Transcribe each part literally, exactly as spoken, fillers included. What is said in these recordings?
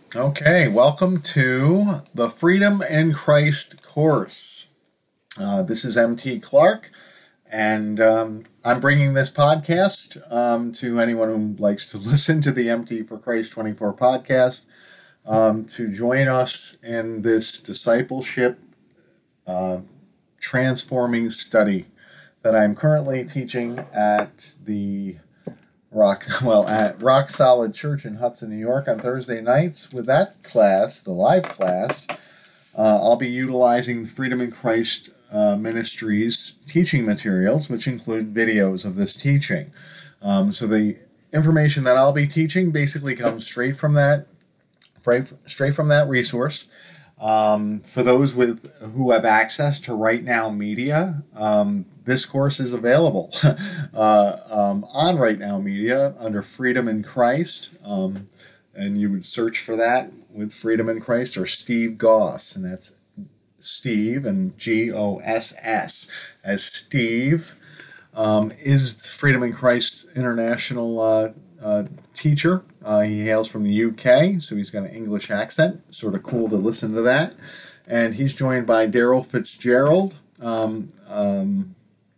Okay, welcome to the Freedom in Christ course. Uh, this is M T Clark, and um, I'm bringing this podcast um, to anyone who likes to listen to the M T for Christ twenty-four podcast um, to join us in this discipleship uh, transforming study that I'm currently teaching at the Rock well at Rock Solid Church in Hudson, New York on Thursday nights. With that class, the live class, uh, I'll be utilizing the Freedom in Christ uh, Ministries teaching materials, which include videos of this teaching. Um, so the information that I'll be teaching basically comes straight from that, right, straight from that resource. Um, for those with who have access to Right Now Media, um, this course is available uh, um, on Right Now Media under Freedom in Christ, um, and you would search for that with Freedom in Christ or Steve Goss, and that's Steve and G O S S as Steve um, is Freedom in Christ International uh, uh, teacher. Uh, he hails from the U K, so he's got an English accent. Sort of cool to listen to that. And he's joined by Daryl Fitzgerald um, um,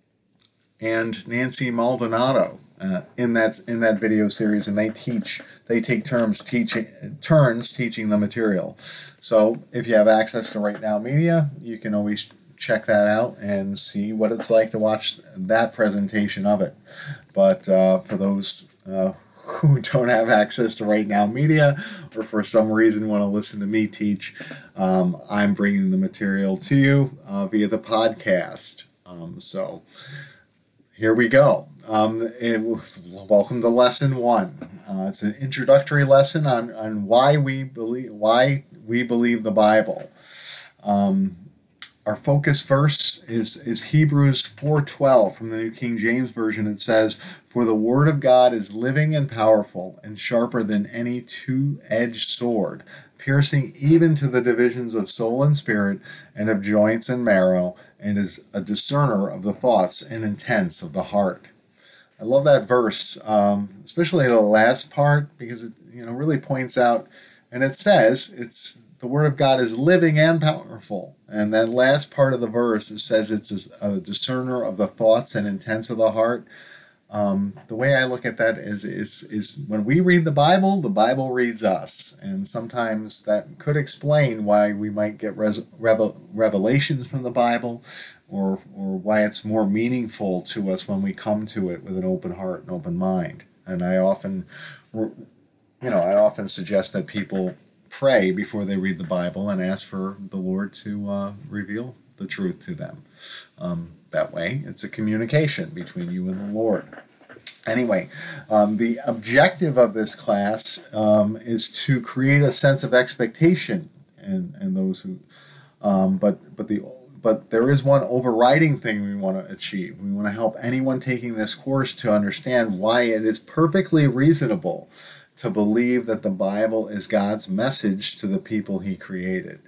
and Nancy Maldonado uh, in that in that video series, and they teach. They take turns teaching turns teaching the material. So if you have access to Right Now Media, you can always check that out and see what it's like to watch that presentation of it. But uh, for those uh, who don't have access to Right Now Media, or for some reason want to listen to me teach, um, I'm bringing the material to you uh, via the podcast. Um, so here we go. Um, it, welcome to lesson one. Uh, it's an introductory lesson on, on why we believe why we believe the Bible. Um, Our focus verse is, is Hebrews four twelve from the New King James Version. It says, "For the word of God is living and powerful and sharper than any two-edged sword, piercing even to the divisions of soul and spirit and of joints and marrow, and is a discerner of the thoughts and intents of the heart." I love that verse, um, especially the last part, because it you know really points out, and it says it's the word of God is living and powerful. And that last part of the verse, it says it's a discerner of the thoughts and intents of the heart. Um, the way I look at that is, is, is when we read the Bible, the Bible reads us. And sometimes that could explain why we might get res- revel- revelations from the Bible, or, or why it's more meaningful to us when we come to it with an open heart and open mind. And I often, you know, I often suggest that people pray before they read the Bible and ask for the Lord to uh, reveal the truth to them. Um, that way, it's a communication between you and the Lord. Anyway, um, the objective of this class um, is to create a sense of expectation in, in those who, um, but but the but there is one overriding thing we want to achieve. We want to help anyone taking this course to understand why it is perfectly reasonable to believe that the Bible is God's message to the people he created.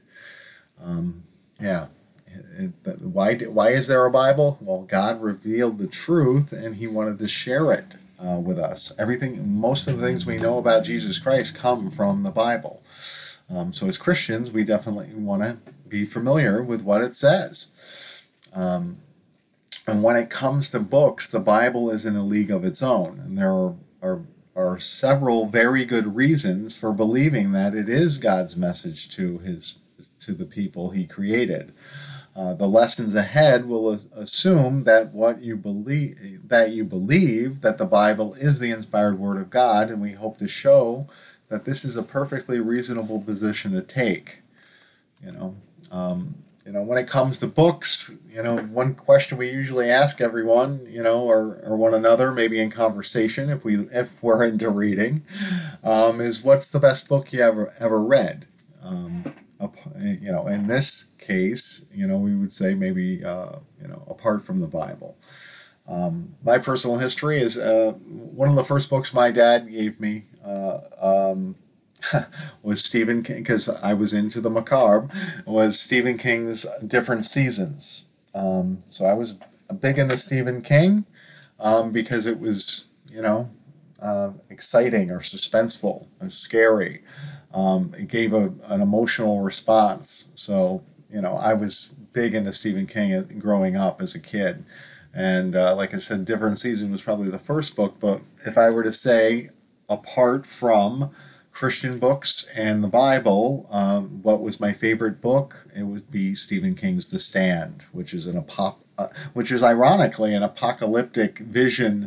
Um, yeah. It, it, why, why is there a Bible? Well, God revealed the truth, and he wanted to share it uh, with us. Everything, most of the things we know about Jesus Christ come from the Bible. Um, so as Christians, we definitely want to be familiar with what it says. Um, and when it comes to books, the Bible is in a league of its own, and there are, are are several very good reasons for believing that it is God's message to his to the people he created. Uh, the lessons ahead will assume that what you believe that you believe that the Bible is the inspired word of God, and we hope to show that this is a perfectly reasonable position to take. You know, um, you know, when it comes to books, you know, one question we usually ask everyone, you know, or, or one another, maybe in conversation, if we if we're into reading, um, is what's the best book you ever ever read? Um, you know, in this case, you know, we would say maybe uh, you know, apart from the Bible. Um, my personal history is uh, one of the first books my dad gave me. Uh, um, was Stephen King, because I was into the macabre, was Stephen King's Different Seasons. Um, so I was big into Stephen King um, because it was, you know, uh, exciting or suspenseful or scary. um, it gave a, an emotional response. So, you know, I was big into Stephen King growing up as a kid. And uh, like I said, Different Season was probably the first book. But if I were to say, apart from Christian books and the Bible, um, what was my favorite book? It would be Stephen King's The Stand, which is an apop- uh, which is ironically an apocalyptic vision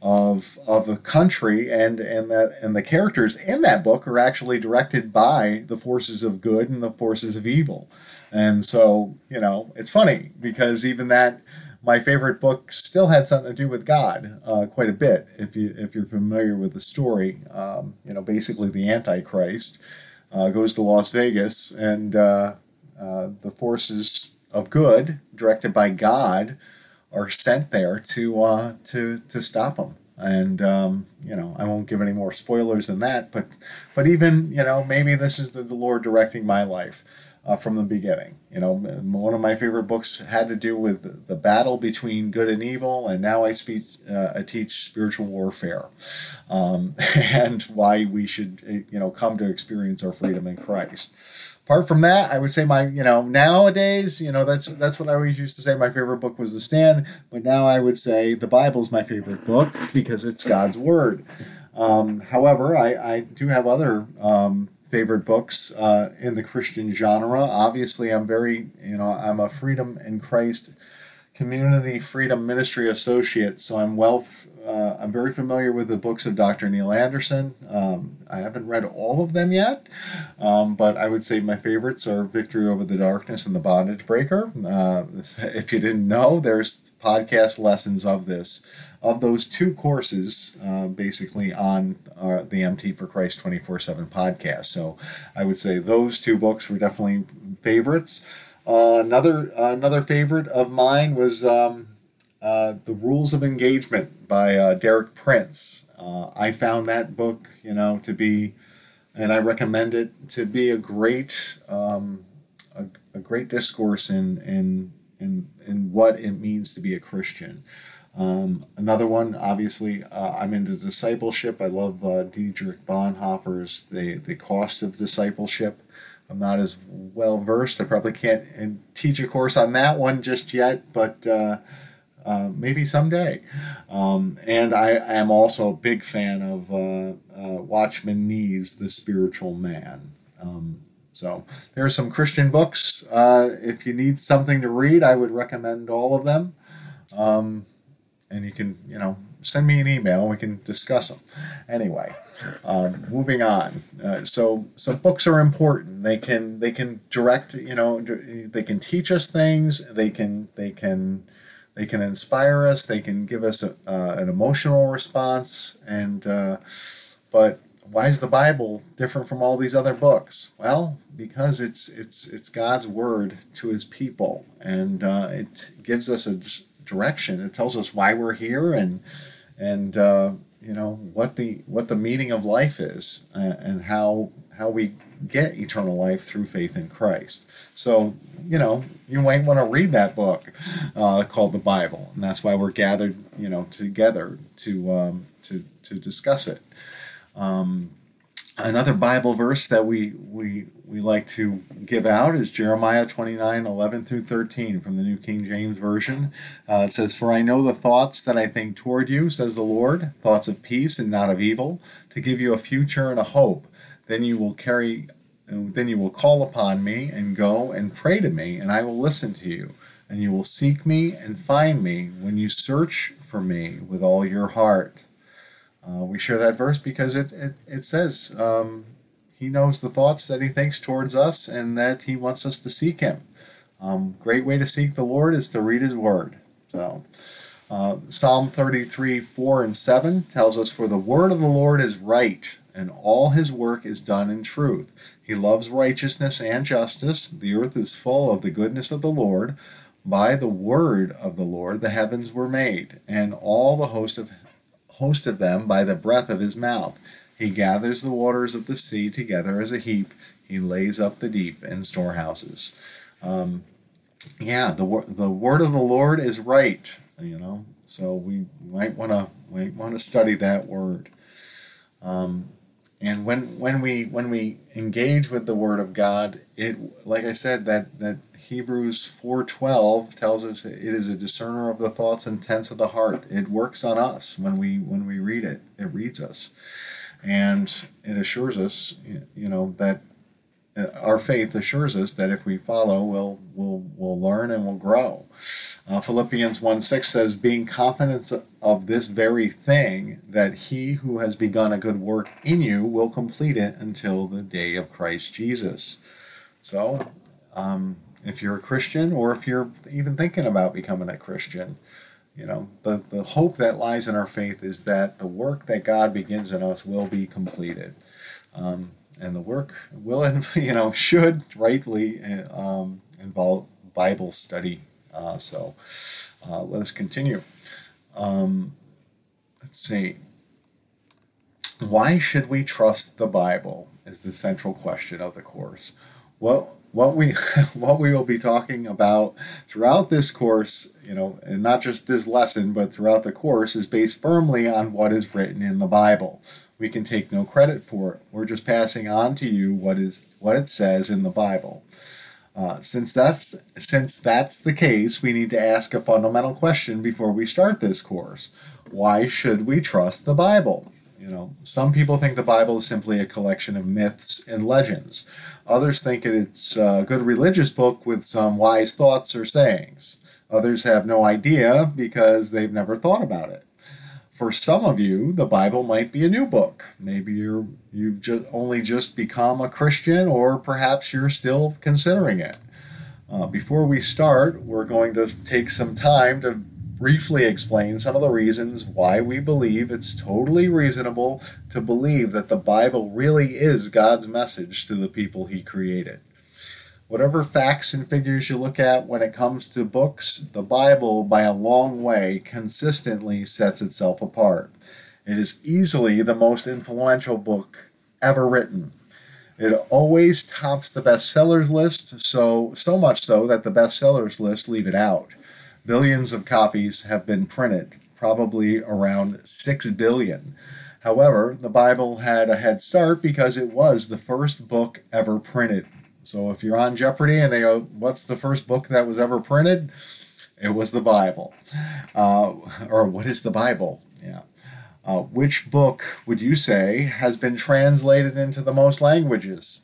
of of a country, and and that and the characters in that book are actually directed by the forces of good and the forces of evil. And so, you know, it's funny because even that, my favorite book still had something to do with God, uh, quite a bit. If you if you're familiar with the story, um, you know, basically the Antichrist uh, goes to Las Vegas, and uh, uh, the forces of good, directed by God, are sent there to uh, to to stop him. And um, you know, I won't give any more spoilers than that. But but even, you know, maybe this is the, the Lord directing my life. Uh, from the beginning. You know, one of my favorite books had to do with the battle between good and evil, and now I speak, uh, I teach spiritual warfare, um, and why we should, you know, come to experience our freedom in Christ. Apart from that, I would say my, you know, nowadays, you know, that's that's what I always used to say. My favorite book was The Stand, but now I would say the Bible's my favorite book because it's God's Word. Um, however, I, I do have other um, favorite books uh, in the Christian genre. Obviously, I'm very, you know, I'm a Freedom in Christ Community Freedom Ministry Associate, so I'm well, uh, I'm very familiar with the books of Doctor Neil Anderson. Um, I haven't read all of them yet, um, but I would say my favorites are Victory Over the Darkness and The Bondage Breaker. Uh, if you didn't know, there's podcast lessons of this. Of those two courses, uh, basically on uh, the M T for Christ twenty-four seven podcast. So I would say those two books were definitely favorites. Uh, another uh, another favorite of mine was um, uh, The Rules of Engagement by uh, Derek Prince. Uh, I found that book, you know, to be, and I recommend it to be a great um, a, a great discourse in in in in what it means to be a Christian. Um, another one, obviously, uh, I'm into discipleship. I love uh, Dietrich Bonhoeffer's The The Cost of Discipleship. I'm not as well versed. I probably can't and teach a course on that one just yet, but uh, uh, maybe someday. Um, and I am also a big fan of uh, uh, Watchman Nee's The Spiritual Man. Um, so there are some Christian books. Uh, if you need something to read, I would recommend all of them. Um, And you can, you know, send me an email and we can discuss them. Anyway, um, moving on. Uh, so, so books are important. They can, they can direct, you know, they can teach us things. They can, they can, they can inspire us. They can give us a, uh, an emotional response. And, uh, but why is the Bible different from all these other books? Well, because it's, it's, it's God's word to his people. And uh, it gives us a direction. It tells us why we're here, and and uh, you know what the what the meaning of life is, uh, and how how we get eternal life through faith in Christ. So, you know, you might want to read that book uh, called the Bible, and that's why we're gathered, you know, together to um, to to discuss it. Um, Another Bible verse that we, we we like to give out is Jeremiah twenty-nine, eleven through thirteen from the New King James Version. Uh, it says, "For I know the thoughts that I think toward you, says the Lord, thoughts of peace and not of evil, to give you a future and a hope. Then you will carry, then you will call upon me and go and pray to me, and I will listen to you. And you will seek me and find me when you search for me with all your heart." Uh, we share that verse because it, it, it says um, he knows the thoughts that he thinks towards us and that he wants us to seek him. Um, great way to seek the Lord is to read his word. So uh, Psalm thirty-three, four and seven tells us, "For the word of the Lord is right, and all his work is done in truth. He loves righteousness and justice. The earth is full of the goodness of the Lord. By the word of the Lord the heavens were made, and all the host of host of them by the breath of his mouth. He gathers the waters of the sea together as a heap. He lays up the deep in storehouses." Um, yeah, the the word of the Lord is right. You know, so we might want to might want to study that word. Um, and when when we when we engage with the Word of God, it, like I said, that that Hebrews four twelve tells us it is a discerner of the thoughts and intents of the heart. It works on us when we when we read it. It reads us, and it assures us, you know, that our faith assures us that if we follow, we'll we'll we'll learn and we'll grow. Uh, Philippians one six says, being confident of this very thing, that he who has begun a good work in you will complete it until the day of Christ Jesus. So, um, if you're a Christian, or if you're even thinking about becoming a Christian, you know, the, the hope that lies in our faith is that the work that God begins in us will be completed. Um, and the work will, you know, should rightly um, involve Bible study. Uh, so uh, let us continue. Um, let's see. Why should we trust the Bible is the central question of the course. What what we what we will be talking about throughout this course, you know, and not just this lesson, but throughout the course, is based firmly on what is written in the Bible. We can take no credit for it. We're just passing on to you what is what it says in the Bible. Uh, since that's since that's the case, we need to ask a fundamental question before we start this course. Why should we trust the Bible? You know, some people think the Bible is simply a collection of myths and legends. Others think it's a good religious book with some wise thoughts or sayings. Others have no idea because they've never thought about it. For some of you, the Bible might be a new book. Maybe you're, you've just only just become a Christian, or perhaps you're still considering it. Uh, before we start, we're going to take some time to briefly explain some of the reasons why we believe it's totally reasonable to believe that the Bible really is God's message to the people he created. Whatever facts and figures you look at when it comes to books, the Bible, by a long way, consistently sets itself apart. It is easily the most influential book ever written. It always tops the bestsellers list, so so much so that the bestsellers list leave it out. Billions of copies have been printed, probably around six billion. However, the Bible had a head start because it was the first book ever printed. So if you're on Jeopardy and they go, what's the first book that was ever printed? It was the Bible. Uh, or what is the Bible? Yeah. Uh, which book would you say has been translated into the most languages?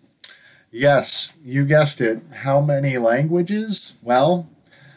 Yes, you guessed it. How many languages? Well,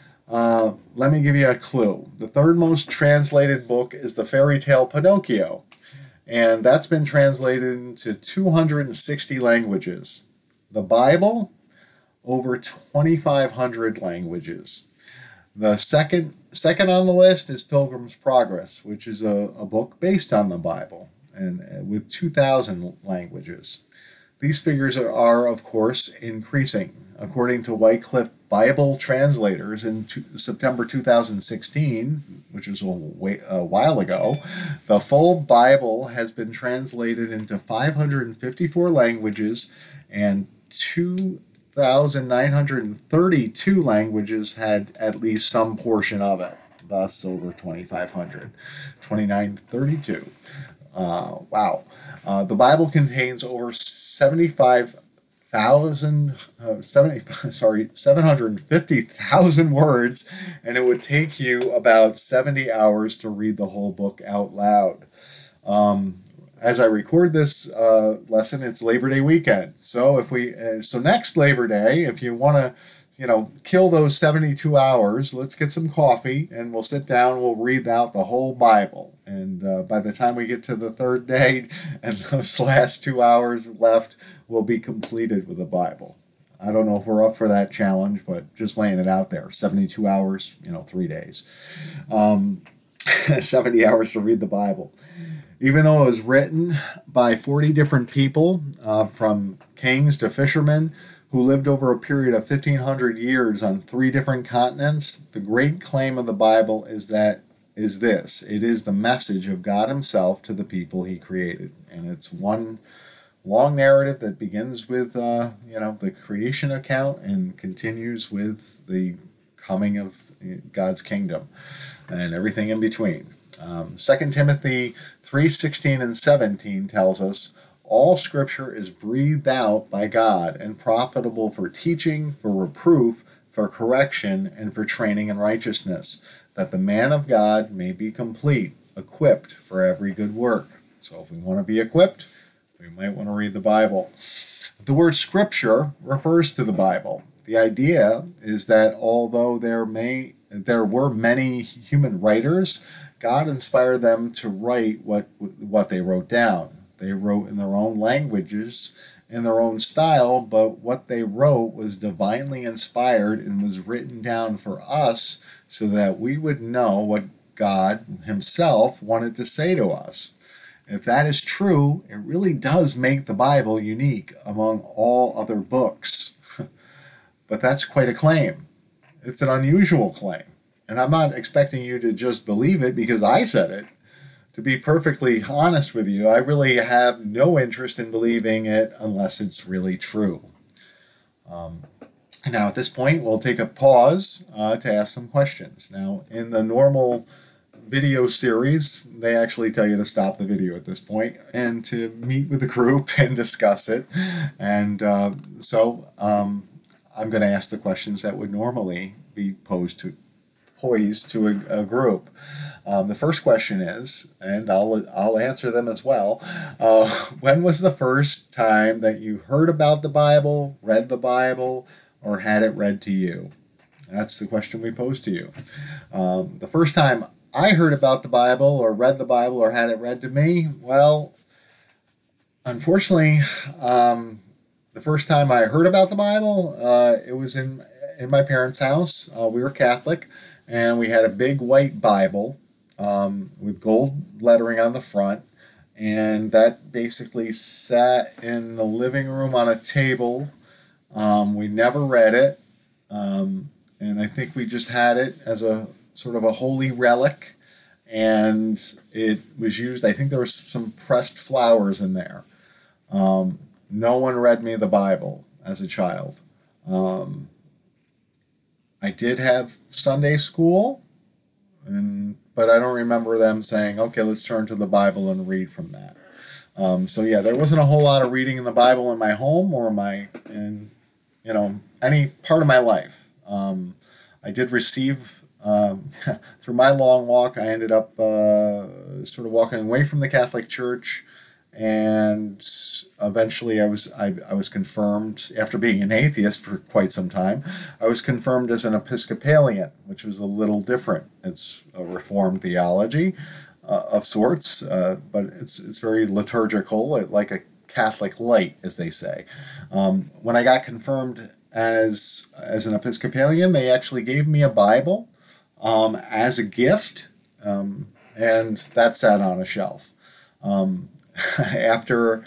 uh, let me give you a clue. The third most translated book is the fairy tale Pinocchio, and that's been translated into two hundred sixty languages. The Bible, over twenty-five hundred languages. The second second on the list is Pilgrim's Progress, which is a, a book based on the Bible, and uh, with two thousand languages. These figures are, are, of course, increasing. According to Wycliffe Bible Translators in two, September two thousand sixteen, which was a, way, a while ago, the full Bible has been translated into five hundred fifty-four languages, and two thousand nine hundred thirty-two languages had at least some portion of it, thus over twenty-five hundred. twenty-nine thirty-two. Uh, wow. Uh, the Bible contains over seventy-five thousand, uh, seventy, sorry, seven hundred fifty thousand words, and it would take you about seventy hours to read the whole book out loud. Um, As I record this uh, lesson, it's Labor Day weekend. So if we, uh, so next Labor Day, if you want to, you know, kill those seventy-two hours, let's get some coffee and we'll sit down. We'll read out the whole Bible. And uh, by the time we get to the third day, and those last two hours left will be completed with the Bible. I don't know if we're up for that challenge, but just laying it out there. seventy-two hours, you know, three days. Um, seventy hours to read the Bible. Even though it was written by forty different people, uh, from kings to fishermen, who lived over a period of fifteen hundred years on three different continents, the great claim of the Bible is that is this. It is the message of God himself to the people he created. And it's one long narrative that begins with, uh, you know, the creation account and continues with the coming of God's kingdom and everything in between. Um, Second Timothy three sixteen and seventeen tells us, all Scripture is breathed out by God and profitable for teaching, for reproof, for correction, and for training in righteousness, that the man of God may be complete, equipped for every good work. So if we want to be equipped, we might want to read the Bible. The word Scripture refers to the Bible. The idea is that although there may there were many human writers, God inspired them to write what what they wrote down. They wrote in their own languages, in their own style, but what they wrote was divinely inspired and was written down for us so that we would know what God himself wanted to say to us. If that is true, it really does make the Bible unique among all other books. But that's quite a claim. It's an unusual claim. And I'm not expecting you to just believe it because I said it. To be perfectly honest with you, I really have no interest in believing it unless it's really true. Um, now, at this point, we'll take a pause uh, to ask some questions. Now, in the normal video series, they actually tell you to stop the video at this point and to meet with the group and discuss it. And uh, so um, I'm going to ask the questions that would normally be posed to poised to a, a group. Um, the first question is, and I'll I'll answer them as well. Uh, when was the first time that you heard about the Bible, read the Bible, or had it read to you? That's the question we pose to you. Um, the first time I heard about the Bible, or read the Bible, or had it read to me, well, unfortunately, um, the first time I heard about the Bible, uh, it was in in my parents' house. Uh, we were Catholic. And we had a big white Bible um, with gold lettering on the front. And that basically sat in the living room on a table. Um, we never read it. Um, and I think we just had it as a sort of a holy relic. And it was used, I think there was some pressed flowers in there. Um, no one read me the Bible as a child. Um, I did have Sunday school, and but I don't remember them saying, okay, let's turn to the Bible and read from that. Um, so yeah, there wasn't a whole lot of reading in the Bible in my home or my, in, you know, any part of my life. Um, I did receive, um, through my long walk, I ended up uh, sort of walking away from the Catholic Church, and eventually I was I, I was confirmed, after being an atheist for quite some time, I was confirmed as an Episcopalian, which was a little different. It's a Reformed theology uh, of sorts, uh, but it's it's very liturgical, like a Catholic light, as they say. Um, when I got confirmed as as an Episcopalian, they actually gave me a Bible um, as a gift, um, and that sat on a shelf. Um, after,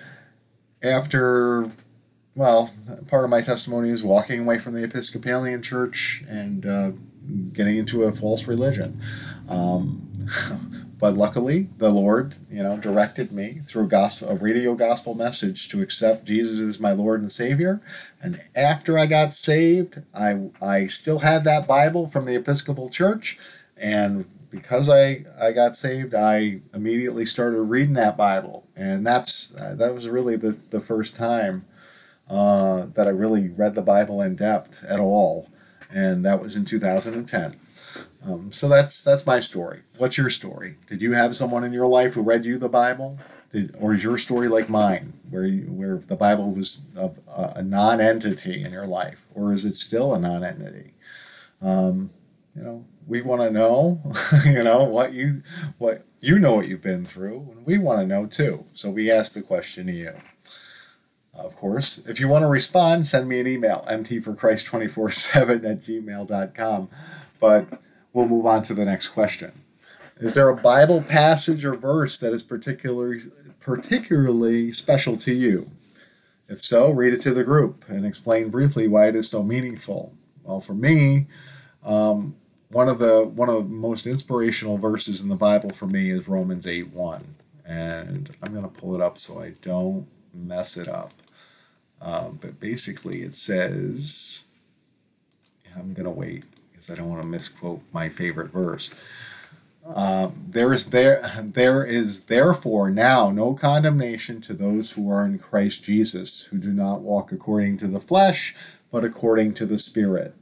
after, well, part of my testimony is walking away from the Episcopalian Church and uh, getting into a false religion. Um, but luckily, the Lord, you know, directed me through a gospel, a radio gospel message to accept Jesus as my Lord and Savior. And after I got saved, I I still had that Bible from the Episcopal Church, and because I, I got saved, I immediately started reading that Bible. And that's uh, that was really the, the first time uh, that I really read the Bible in depth at all. And that was in two thousand ten. Um, so that's that's my story. What's your story? Did you have someone in your life who read you the Bible? Did, or is your story like mine, where you, where the Bible was a, a non-entity in your life? Or is it still a non-entity? Um, you know, we want to know, you know, what you, what you know what you've been through, and we want to know too. So we ask the question to you. Of course, if you want to respond, send me an email, m t for christ two four seven at gmail dot com. But we'll move on to the next question. Is there a Bible passage or verse that is particularly particularly special to you? If so, read it to the group and explain briefly why it is so meaningful. Well, for me, um, one of the one of the most inspirational verses in the Bible for me is Romans eight one, and I'm going to pull it up so I don't mess it up. Um, but basically, it says, I'm going to wait because I don't want to misquote my favorite verse. Um, there is there there is therefore now no condemnation to those who are in Christ Jesus, who do not walk according to the flesh, but according to the Spirit.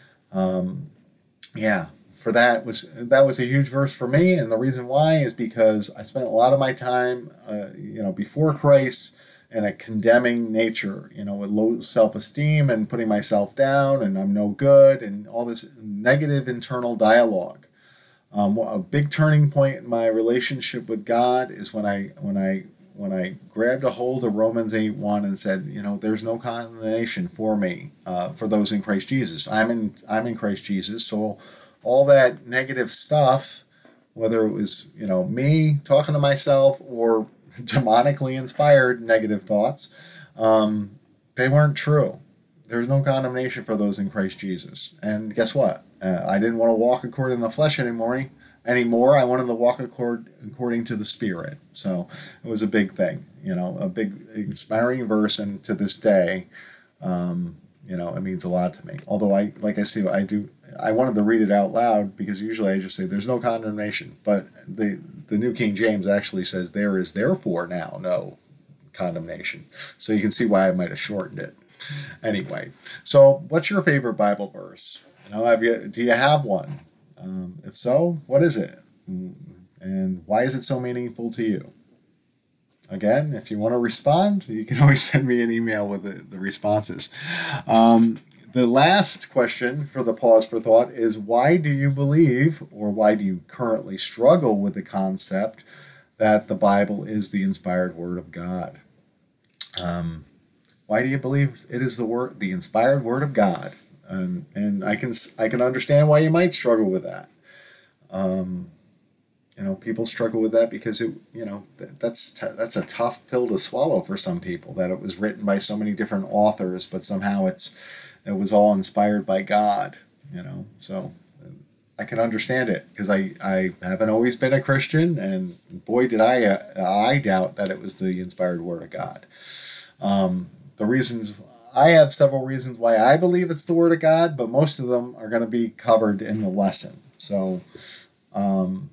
Um, yeah, for that was that was a huge verse for me, and the reason why is because I spent a lot of my time, uh, you know, before Christ, in a condemning nature, you know, with low self-esteem and putting myself down, and I'm no good, and all this negative internal dialogue. Um, a big turning point in my relationship with God is when I when I when I grabbed a hold of Romans eight one and said, you know, there's no condemnation for me, uh, for those in Christ Jesus. I'm in I'm in Christ Jesus, so all that negative stuff, whether it was, you know, me talking to myself or demonically inspired negative thoughts, um, they weren't true. There's no condemnation for those in Christ Jesus. And guess what? Uh, I didn't want to walk according to the flesh anymore. Anymore, I wanted to walk accord, according to the Spirit. So it was a big thing, you know, a big inspiring verse. And to this day, um, you know, it means a lot to me. Although I, like I say, I do, I wanted to read it out loud because usually I just say there's no condemnation. But the the New King James actually says there is therefore now no condemnation. So you can see why I might have shortened it. Anyway, so what's your favorite Bible verse? You know, have you do you have one? Um, if so, what is it? And why is it so meaningful to you? Again, if you want to respond, you can always send me an email with the, the responses. Um, the last question for the pause for thought is, why do you believe, or why do you currently struggle with the concept that the Bible is the inspired Word of God? Um, why do you believe it is the word, the inspired Word of God? And and I can I can understand why you might struggle with that. Um, you know, people struggle with that because it you know that, that's t- that's a tough pill to swallow for some people, that it was written by so many different authors, but somehow it's it was all inspired by God. You know, so I can understand it because I, I haven't always been a Christian, and boy did I uh, I doubt that it was the inspired Word of God. Um, the reasons. I have several reasons why I believe it's the Word of God, but most of them are going to be covered in the lesson. So, um,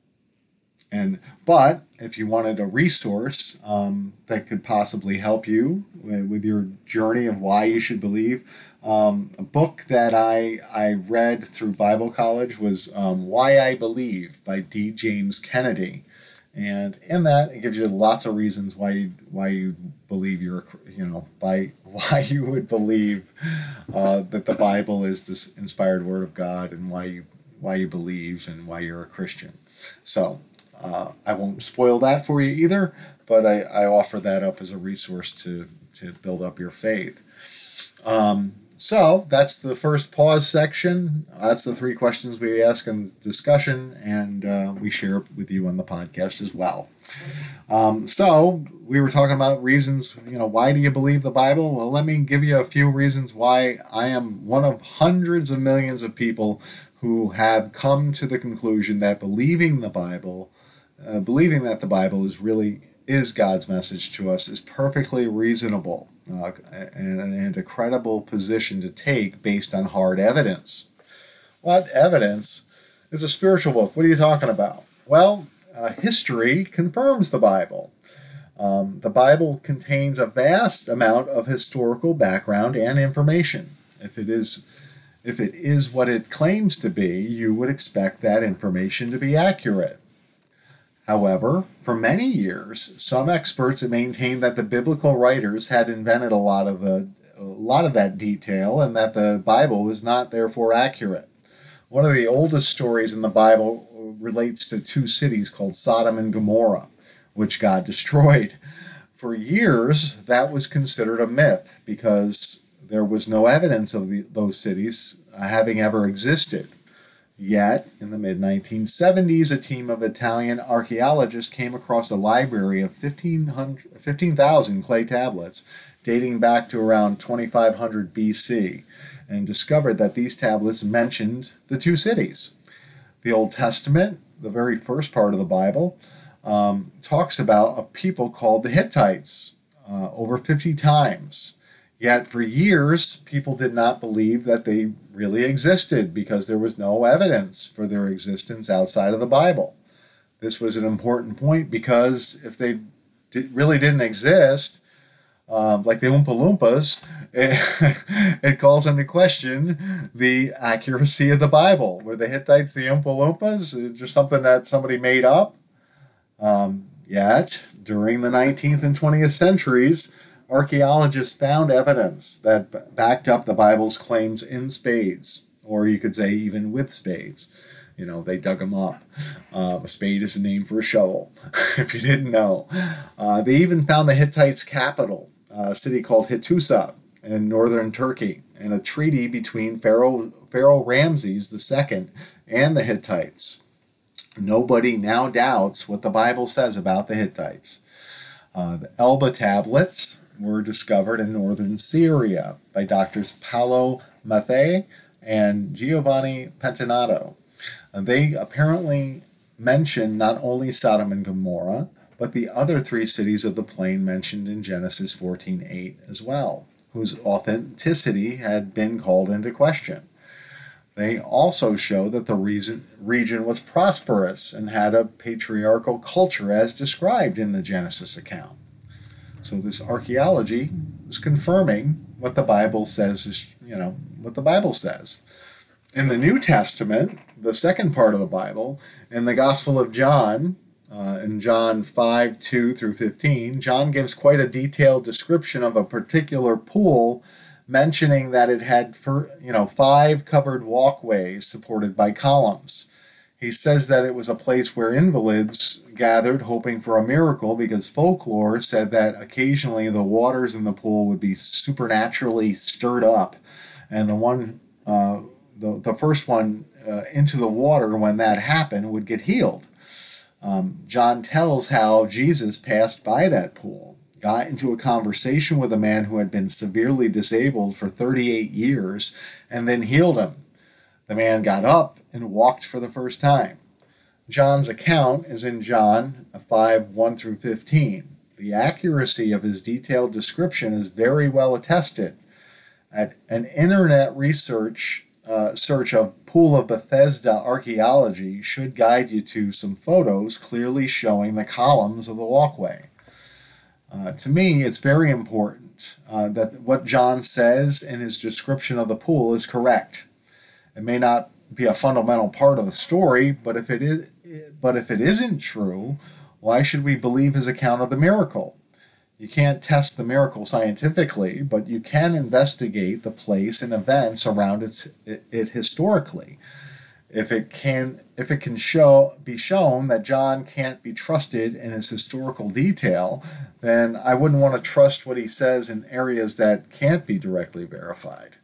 and but if you wanted a resource um, that could possibly help you with, with your journey of why you should believe, um, a book that I I read through Bible college was um, Why I Believe by D. James Kennedy. And in that, it gives you lots of reasons why you, why you believe you're, you know, by why you would believe uh, that the Bible is this inspired Word of God, and why you why you believe and why you're a Christian. So uh, I won't spoil that for you either, but I, I offer that up as a resource to to build up your faith. Um, So that's the first pause section. That's the three questions we ask in the discussion, and uh, we share with you on the podcast as well. Um, so we were talking about reasons, you know, why do you believe the Bible? Well, let me give you a few reasons why I am one of hundreds of millions of people who have come to the conclusion that believing the Bible, uh, believing that the Bible is really is God's message to us, is perfectly reasonable uh, and, and a credible position to take based on hard evidence. What evidence? It's a spiritual book. What are you talking about? Well, uh, history confirms the Bible. Um, the Bible contains a vast amount of historical background and information. If it is, if it is what it claims to be, you would expect that information to be accurate. However, for many years, some experts have maintained that the biblical writers had invented a lot of the a lot of that detail, and that the Bible was not therefore accurate. One of the oldest stories in the Bible relates to two cities called Sodom and Gomorrah, which God destroyed. For years, that was considered a myth because there was no evidence of the, those cities having ever existed. Yet, in the mid nineteen seventies, a team of Italian archaeologists came across a library of fifteen thousand clay tablets dating back to around twenty-five hundred B C and discovered that these tablets mentioned the two cities. The Old Testament, the very first part of the Bible, um, talks about a people called the Hittites uh, over fifty times. Yet for years, people did not believe that they really existed because there was no evidence for their existence outside of the Bible. This was an important point because if they did, really didn't exist, um, like the Oompa Loompas, it, it calls into question the accuracy of the Bible. Were the Hittites the Oompa Loompas? Is it just something that somebody made up? Um, yet, during the nineteenth and twentieth centuries, archaeologists found evidence that backed up the Bible's claims in spades, or you could say even with spades. You know, they dug them up. Uh, a spade is a name for a shovel, if you didn't know. Uh, they even found the Hittites' capital, a city called Hattusa in northern Turkey, and a treaty between Pharaoh, Pharaoh Ramses the Second and the Hittites. Nobody now doubts what the Bible says about the Hittites. Uh, the Elba tablets were discovered in northern Syria by doctors Paolo Mattei and Giovanni Pentinato. And they apparently mention not only Sodom and Gomorrah, but the other three cities of the plain mentioned in Genesis fourteen eight as well, whose authenticity had been called into question. They also show that the reason, region was prosperous and had a patriarchal culture as described in the Genesis account. So this archaeology is confirming what the Bible says is, you know, what the Bible says. In the New Testament, the second part of the Bible, in the Gospel of John, uh, in John five, two through fifteen, John gives quite a detailed description of a particular pool, mentioning that it had, for, you know, five covered walkways supported by columns. He says that it was a place where invalids gathered hoping for a miracle because folklore said that occasionally the waters in the pool would be supernaturally stirred up. And the one, uh, the, the first one uh, into the water when that happened would get healed. Um, John tells how Jesus passed by that pool, got into a conversation with a man who had been severely disabled for thirty-eight years, and then healed him. The man got up and walked for the first time. John's account is in John five, one through fifteen. The accuracy of his detailed description is very well attested. At an internet research uh, search of Pool of Bethesda archaeology should guide you to some photos clearly showing the columns of the walkway. Uh, to me, it's very important uh, that what John says in his description of the pool is correct. It may not be a fundamental part of the story, but if it is, but if it isn't true, why should we believe his account of the miracle? You can't test the miracle scientifically, but you can investigate the place and events around it, it, it historically. If it can, if it can show be shown that John can't be trusted in his historical detail, then I wouldn't want to trust what he says in areas that can't be directly verified.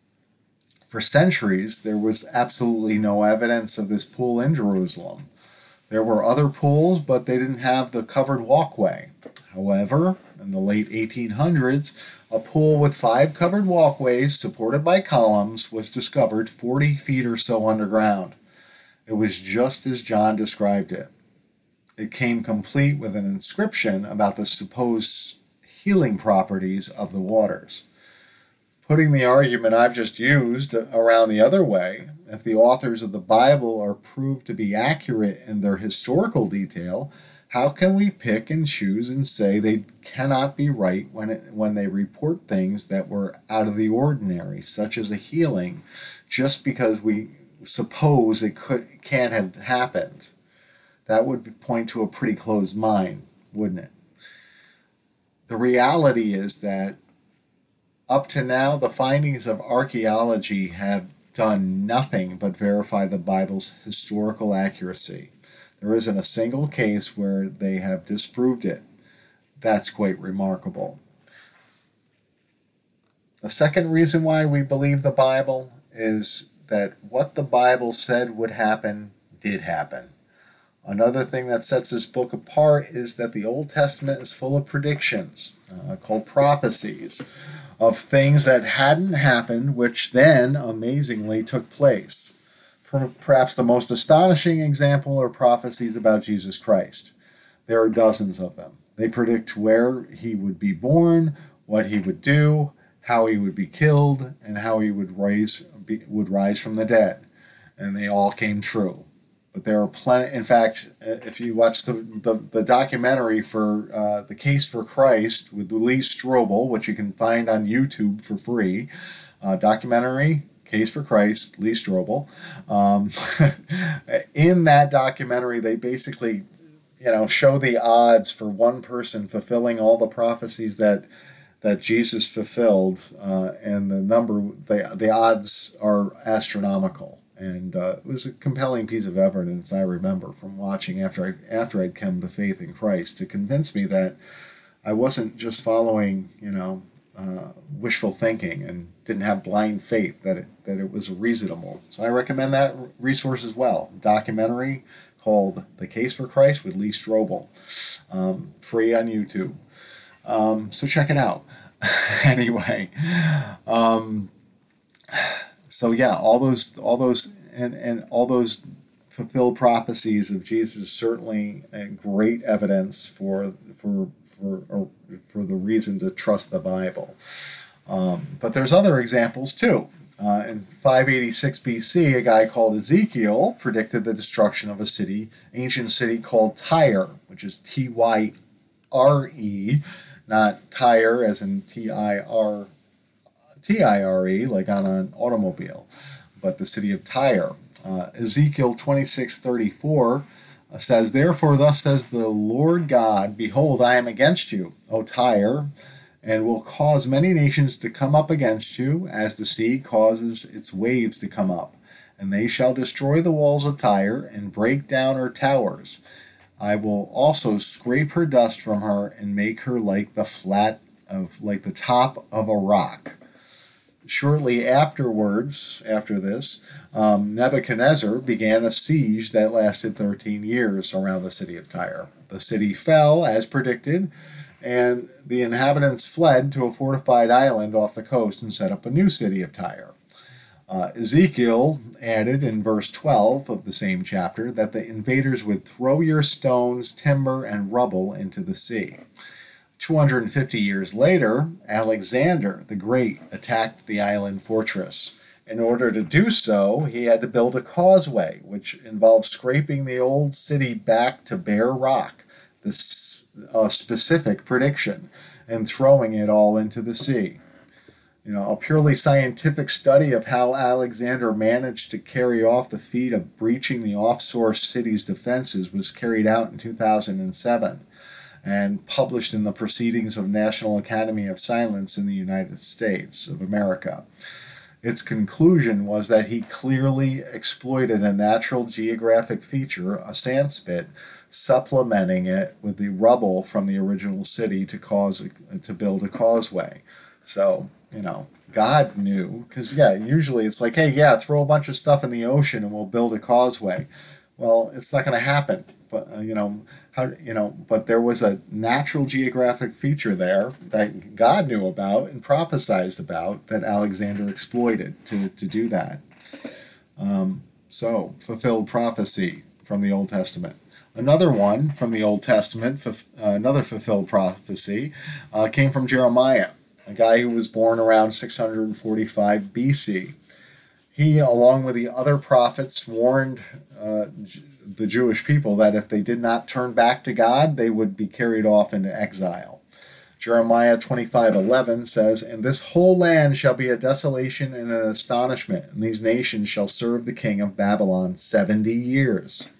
For centuries, there was absolutely no evidence of this pool in Jerusalem. There were other pools, but they didn't have the covered walkway. However, in the late eighteen hundreds, a pool with five covered walkways supported by columns was discovered forty feet or so underground. It was just as John described it. It came complete with an inscription about the supposed healing properties of the waters. Putting the argument I've just used around the other way, if the authors of the Bible are proved to be accurate in their historical detail, how can we pick and choose and say they cannot be right when it, when they report things that were out of the ordinary, such as a healing, just because we suppose it could can't have happened? That would point to a pretty closed mind, wouldn't it? The reality is that up to now, the findings of archaeology have done nothing but verify the Bible's historical accuracy. There isn't a single case where they have disproved it. That's quite remarkable. The second reason why we believe the Bible is that what the Bible said would happen did happen. Another thing that sets this book apart is that the Old Testament is full of predictions, uh, called prophecies, of things that hadn't happened, which then, amazingly, took place. Perhaps the most astonishing example are prophecies about Jesus Christ. There are dozens of them. They predict where he would be born, what he would do, how he would be killed, and how he would rise be, would rise from the dead, and they all came true. But there are plenty. In fact, if you watch the the, the documentary for uh, The Case for Christ with Lee Strobel, which you can find on YouTube for free, uh, documentary Case for Christ, Lee Strobel. Um, in that documentary, they basically, you know, show the odds for one person fulfilling all the prophecies that that Jesus fulfilled, uh, and the number, the the odds are astronomical. And uh, it was a compelling piece of evidence, I remember, from watching after I after I'd come to faith in Christ, to convince me that I wasn't just following, you know, uh, wishful thinking and didn't have blind faith, that it that it was reasonable. So I recommend that resource as well. Documentary called The Case for Christ with Lee Strobel, um, free on YouTube. Um, so check it out. Anyway. Um, So yeah, all those, all those, and, and all those fulfilled prophecies of Jesus, certainly a great evidence for for for for the reason to trust the Bible. Um, but there's other examples too. Uh, in five eighty-six B C, a guy called Ezekiel predicted the destruction of a city, ancient city called Tyre, which is T Y R E, not Tyre as in T I R. T I R E, like on an automobile, but the city of Tyre. Uh, Ezekiel twenty-six thirty-four says, "Therefore thus says the Lord God, Behold, I am against you, O Tyre, and will cause many nations to come up against you, as the sea causes its waves to come up. And they shall destroy the walls of Tyre, and break down her towers. I will also scrape her dust from her, and make her like the flat of, like the top of a rock." Shortly afterwards, after this, um, Nebuchadnezzar began a siege that lasted thirteen years around the city of Tyre. The city fell, as predicted, and the inhabitants fled to a fortified island off the coast and set up a new city of Tyre. Uh, Ezekiel added in verse twelve of the same chapter that the invaders would throw your stones, timber, and rubble into the sea. two hundred fifty years later, Alexander the Great attacked the island fortress. In order to do so, he had to build a causeway, which involved scraping the old city back to bare rock, this uh, specific prediction, and throwing it all into the sea. You know, a purely scientific study of how Alexander managed to carry off the feat of breaching the offshore city's defenses was carried out in two thousand seven. And published in the Proceedings of National Academy of Science in the United States of America. Its conclusion was that he clearly exploited a natural geographic feature, a sand spit, supplementing it with the rubble from the original city to cause to build a causeway. So, you know, God knew, because yeah, usually it's like, hey, yeah, throw a bunch of stuff in the ocean and we'll build a causeway. Well, it's not going to happen. But uh, you know how you know, but there was a natural geographic feature there that God knew about and prophesied about that Alexander exploited to to do that. Um, so fulfilled prophecy from the Old Testament. Another one from the Old Testament, uh, another fulfilled prophecy, uh, came from Jeremiah, a guy who was born around six hundred forty-five B C. He, along with the other prophets, warned uh, the Jewish people that if they did not turn back to God, they would be carried off into exile. Jeremiah twenty-five eleven says, "And this whole land shall be a desolation and an astonishment, and these nations shall serve the king of Babylon seventy years."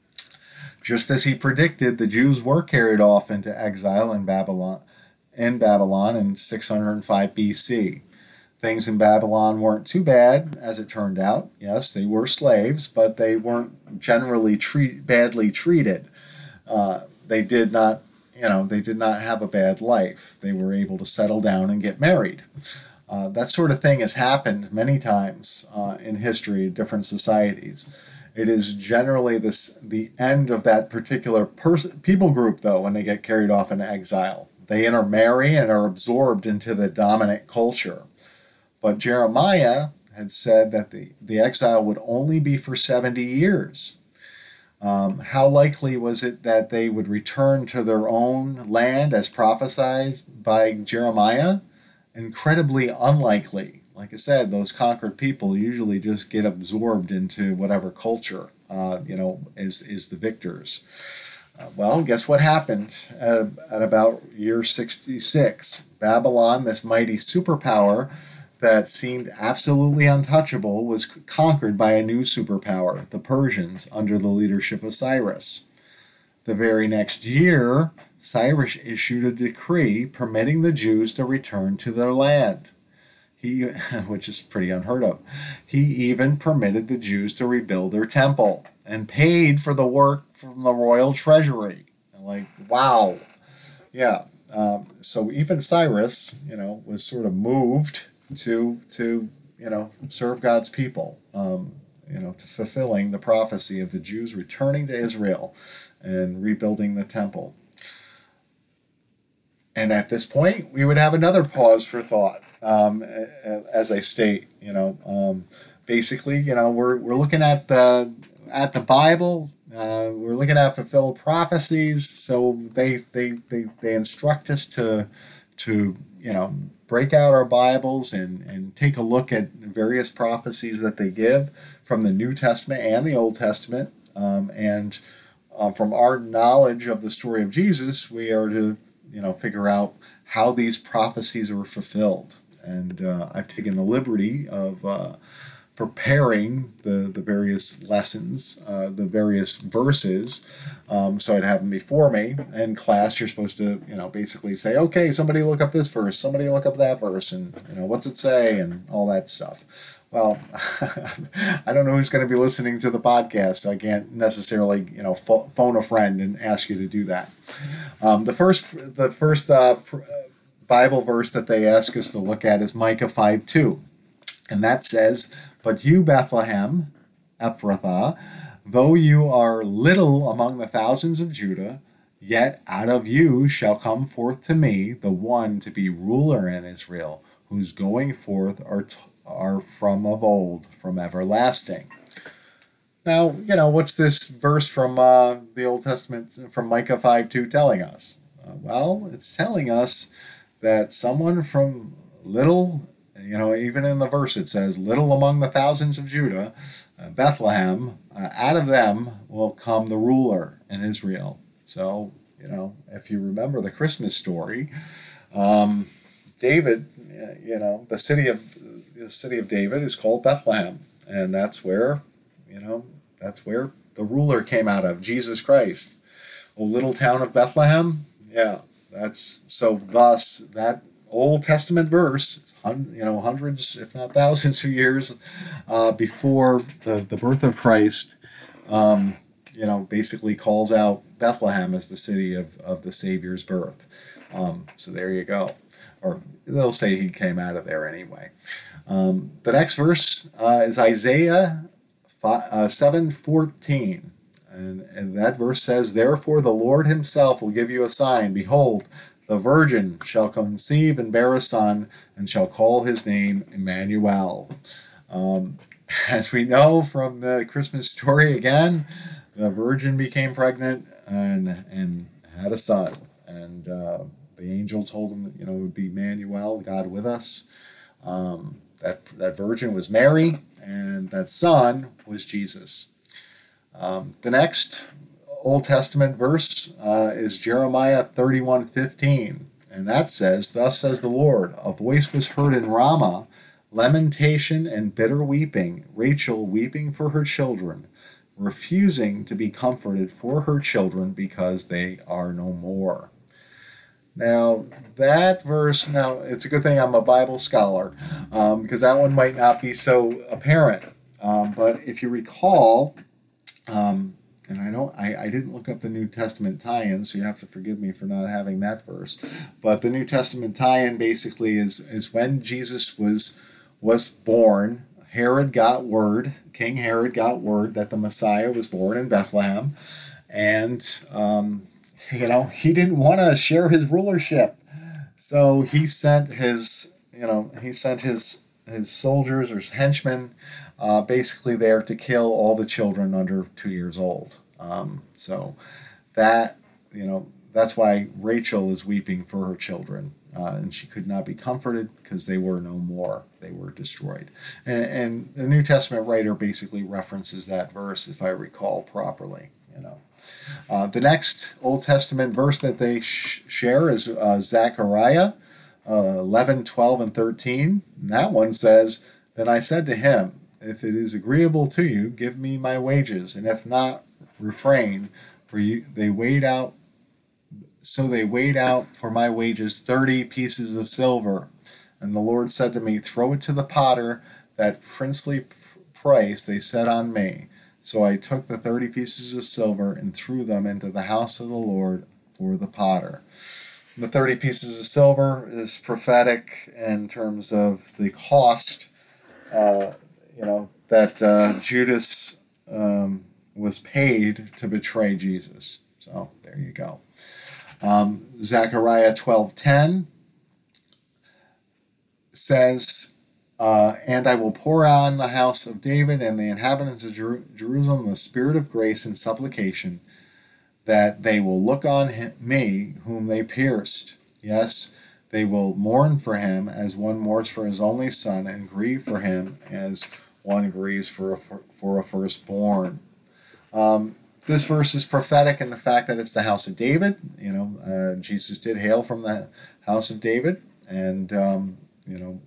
Just as he predicted, the Jews were carried off into exile in Babylon, in Babylon in six hundred five B C. Things in Babylon weren't too bad, as it turned out. Yes, they were slaves, but they weren't generally treat, badly treated. Uh, they did not, you know, they did not have a bad life. They were able to settle down and get married. Uh, that sort of thing has happened many times uh, in history, different societies. It is generally this the end of that particular pers- people group, though, when they get carried off into exile. They intermarry and are absorbed into the dominant culture. But Jeremiah had said that the, the exile would only be for seventy years. Um, how likely was it that they would return to their own land as prophesied by Jeremiah? incredibly unlikely. Like I said, those conquered people usually just get absorbed into whatever culture, uh, you know, is, is the victors. Uh, well, guess what happened at, at about year sixty-six? Babylon, this mighty superpower that seemed absolutely untouchable, was conquered by a new superpower, the Persians, under the leadership of Cyrus. The very next year, Cyrus issued a decree permitting the Jews to return to their land. He, which is pretty unheard of. He even permitted the Jews to rebuild their temple and paid for the work from the royal treasury. Like, wow. Yeah. Um, so even Cyrus, you know, was sort of moved to, to you know, serve God's people, um, you know, to fulfilling the prophecy of the Jews returning to Israel and rebuilding the temple. And at this point, we would have another pause for thought. Um, as I state, you know, um, basically, you know, we're we're looking at the at the Bible. Uh, we're looking at fulfilled prophecies. So they they they, they instruct us to to you know break out our Bibles and and take a look at various prophecies that they give from the New Testament and the Old Testament. Um, and uh, from our knowledge of the story of Jesus, we are to you know figure out how these prophecies were fulfilled. And uh, I've taken the liberty of uh, preparing the, the various lessons, uh, the various verses, um, so I'd have them before me. In class, you're supposed to, you know, basically say, okay, somebody look up this verse, somebody look up that verse, and, you know, what's it say, and all that stuff. Well, I don't know who's going to be listening to the podcast, so I can't necessarily, you know, ph- phone a friend and ask you to do that. Um, the first, the first uh, pr- Bible verse that they ask us to look at is Micah five two. And that says, "But you, Bethlehem, Ephrathah, though you are little among the thousands of Judah, yet out of you shall come forth to me the one to be ruler in Israel, whose going forth are, t- are from of old, from everlasting." Now, you know, what's this verse from uh, the Old Testament, from Micah five two, telling us? Uh, well, it's telling us that someone from little, you know, even in the verse it says, little among the thousands of Judah, uh, Bethlehem, uh, out of them will come the ruler in Israel. So, you know, if you remember the Christmas story, um, David, you know, the city of the city of David is called Bethlehem, and that's where, you know, that's where the ruler came out of, Jesus Christ. Oh, little town of Bethlehem, yeah. That's so. Thus, that Old Testament verse, you know, hundreds, if not thousands, of years uh, before the, the birth of Christ, um, you know, basically calls out Bethlehem as the city of, of the Savior's birth. Um, so there you go. Or they'll say he came out of there anyway. Um, the next verse uh, is Isaiah seven fourteen. And, and that verse says, "Therefore the Lord himself will give you a sign. Behold, the virgin shall conceive and bear a son, and shall call his name Emmanuel." Um, as we know from the Christmas story again, the virgin became pregnant and and had a son. And uh, the angel told him, you know, it would be Emmanuel, God with us. Um, that, that virgin was Mary, and that son was Jesus. Um, the next Old Testament verse uh, is Jeremiah thirty-one fifteen, and that says, "Thus says the Lord, a voice was heard in Ramah, lamentation and bitter weeping, Rachel weeping for her children, refusing to be comforted for her children because they are no more." Now, that verse, now, it's a good thing I'm a Bible scholar, um, because that one might not be so apparent. Um, but if you recall, Um, and I don't, I, I didn't look up the New Testament tie-in, so you have to forgive me for not having that verse. But the New Testament tie-in basically is is when Jesus was was born. Herod got word, King Herod got word that the Messiah was born in Bethlehem, and um, you know he didn't want to share his rulership, so he sent his, you know, he sent his his soldiers or his henchmen. Uh, basically there to kill all the children under two years old. Um, so that, you know, that's why Rachel is weeping for her children, uh, and she could not be comforted because they were no more; they were destroyed. And, and the New Testament writer basically references that verse, if I recall properly. You know, uh, the next Old Testament verse that they sh- share is uh, Zechariah uh, eleven, twelve, and thirteen. And that one says, "Then I said to him, if it is agreeable to you, give me my wages, and if not, refrain. For you, they weighed out." So they weighed out for my wages thirty pieces of silver. And the Lord said to me, throw it to the potter, that princely price they set on me. So I took the thirty pieces of silver and threw them into the house of the Lord for the potter. The thirty pieces of silver is prophetic in terms of the cost, uh, you know, that uh, Judas um, was paid to betray Jesus. So there you go. Um, Zechariah twelve ten says, uh, and I will pour on the house of David and the inhabitants of Jer- Jerusalem the spirit of grace and supplication, that they will look on him, me, whom they pierced. Yes, they will mourn for him as one mourns for his only son, and grieve for him as one grieves for a, for a firstborn. Um, This verse is prophetic in the fact that it's the house of David. You know, uh, Jesus did hail from the house of David, and um, you know,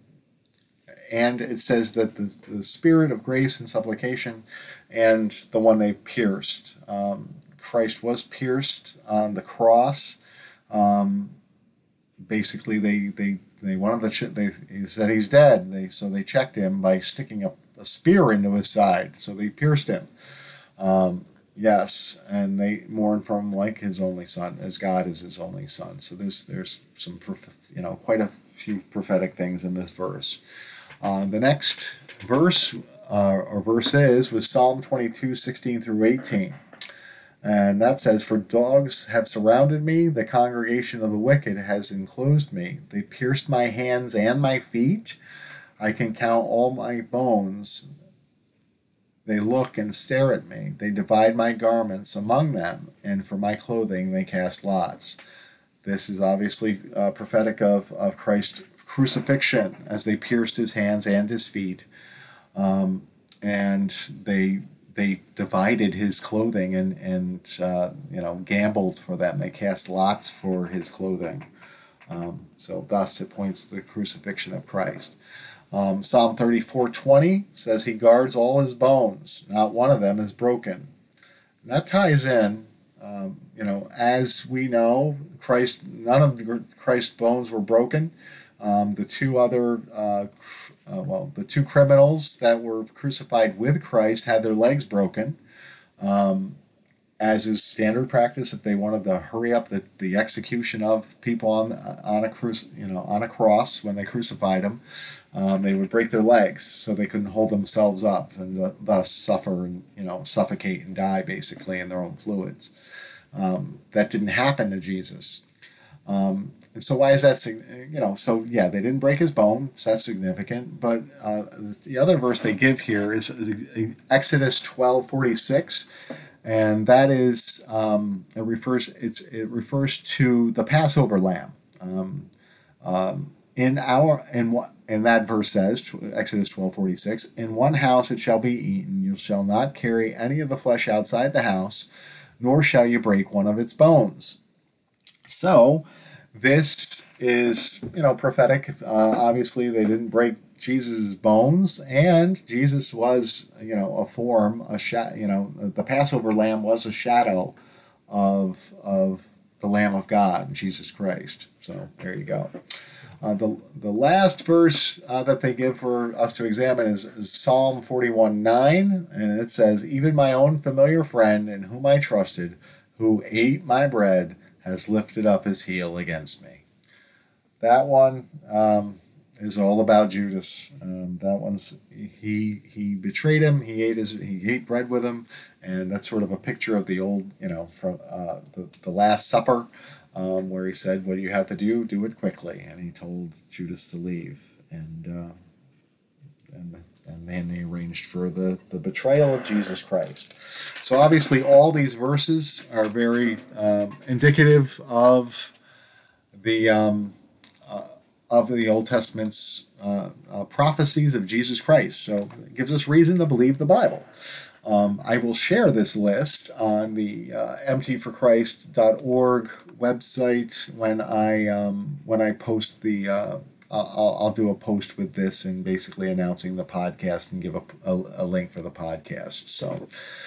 and it says that the the spirit of grace and supplication, and the one they pierced. Um, Christ was pierced on the cross. Um, basically, they they they wanted to. They he said he's dead. They so they checked him by sticking a, a spear into his side. So they pierced him. Um, Yes, and they mourn from him like his only son, as God is his only son. So there's there's some, you know, quite a few prophetic things in this verse. Uh, the next verse, uh, or verses, was Psalm twenty-two, sixteen through eighteen. And that says, for dogs have surrounded me, the congregation of the wicked has enclosed me. They pierced my hands and my feet. I can count all my bones. They look and stare at me. They divide my garments among them, and for my clothing they cast lots. This is obviously uh, prophetic of, of Christ's crucifixion, as they pierced his hands and his feet, um, and they they divided his clothing and and uh, you know gambled for them. They cast lots for his clothing. Um, so thus it points to the crucifixion of Christ. Um, Psalm thirty-four twenty says he guards all his bones. Not one of them is broken. And that ties in, um, you know, as we know, Christ, none of Christ's bones were broken. Um, the two other, uh, uh, well, the two criminals that were crucified with Christ had their legs broken. Um, as is standard practice, if they wanted to hurry up the, the execution of people on on a cru- you know on a cross when they crucified them, um, they would break their legs so they couldn't hold themselves up and uh, thus suffer and you know suffocate and die basically in their own fluids. Um, that didn't happen to Jesus. Um, and so why is that? You know, so yeah, they didn't break his bone. So that's significant. But uh, the other verse they give here is, is Exodus twelve forty-six. And that is um, it refers it's it refers to the Passover lamb. Um, um, in our in what and that verse says, Exodus twelve forty six, in one house it shall be eaten. You shall not carry any of the flesh outside the house, nor shall you break one of its bones. So this is you know prophetic. Uh, obviously, they didn't break Jesus' bones, and Jesus was, you know, a form, a sha- you know, the Passover lamb was a shadow of of the Lamb of God, Jesus Christ. So there you go. Uh, the the last verse uh, that they give for us to examine is, is Psalm forty-one nine, and it says, "Even my own familiar friend, in whom I trusted, who ate my bread, has lifted up his heel against me." That one. Um, is all about Judas. Um, that one's he he betrayed him. He ate his he ate bread with him, and that's sort of a picture of the old you know from uh, the the Last Supper, um, where he said, "What you have to do, do it quickly," and he told Judas to leave, and uh, and and then they arranged avenged for the, the betrayal of Jesus Christ. So obviously all these verses are very um, indicative of the um, uh, of the Old Testament's uh, uh, prophecies of Jesus Christ. So it gives us reason to believe the Bible. Um, I will share this list on the uh, m t for christ dot org website when I um, when I post the. Uh, I'll, I'll do a post with this and basically announcing the podcast and give a, a, a link for the podcast. So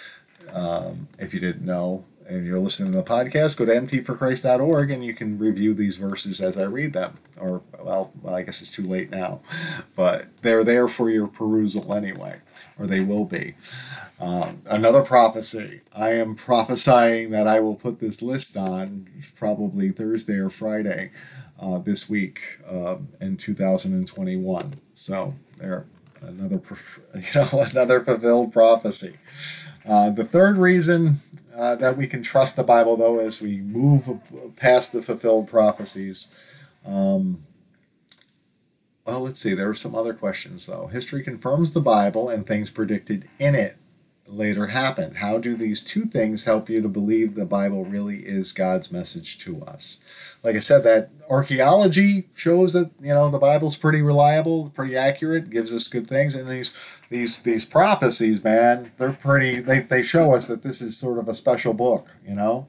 um, if you didn't know and you're listening to the podcast, go to m t for christ dot org and you can review these verses as I read them. Or, well, well, I guess it's too late now. But they're there for your perusal anyway, or they will be. Um, another prophecy. I am prophesying that I will put this list on probably Thursday or Friday. Uh, this week uh, in two thousand twenty-one. So there, another you know another fulfilled prophecy. Uh, the third reason uh, that we can trust the Bible, though, as we move past the fulfilled prophecies. Um, well, let's see. There are some other questions, though. History confirms the Bible, and things predicted in it later happened. How do these two things help you to believe the Bible really is God's message to us? Like I said, that archaeology shows that, you know, the Bible's pretty reliable, pretty accurate, gives us good things. And these these these prophecies, man, they're pretty, they, they show us that this is sort of a special book, you know.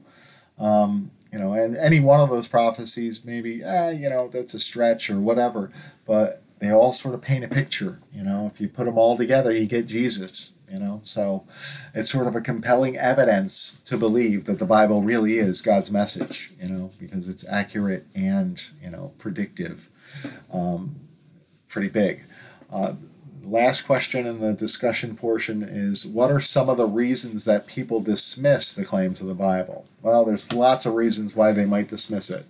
Um, you know, and any one of those prophecies, maybe, eh, you know, that's a stretch or whatever. But they all sort of paint a picture, you know. If you put them all together, you get Jesus, you know. So it's sort of a compelling evidence to believe that the Bible really is God's message, you know, because it's accurate and, you know, predictive. Um, pretty big. Uh, last question in the discussion portion is, what are some of the reasons that people dismiss the claims of the Bible? Well, there's lots of reasons why they might dismiss it.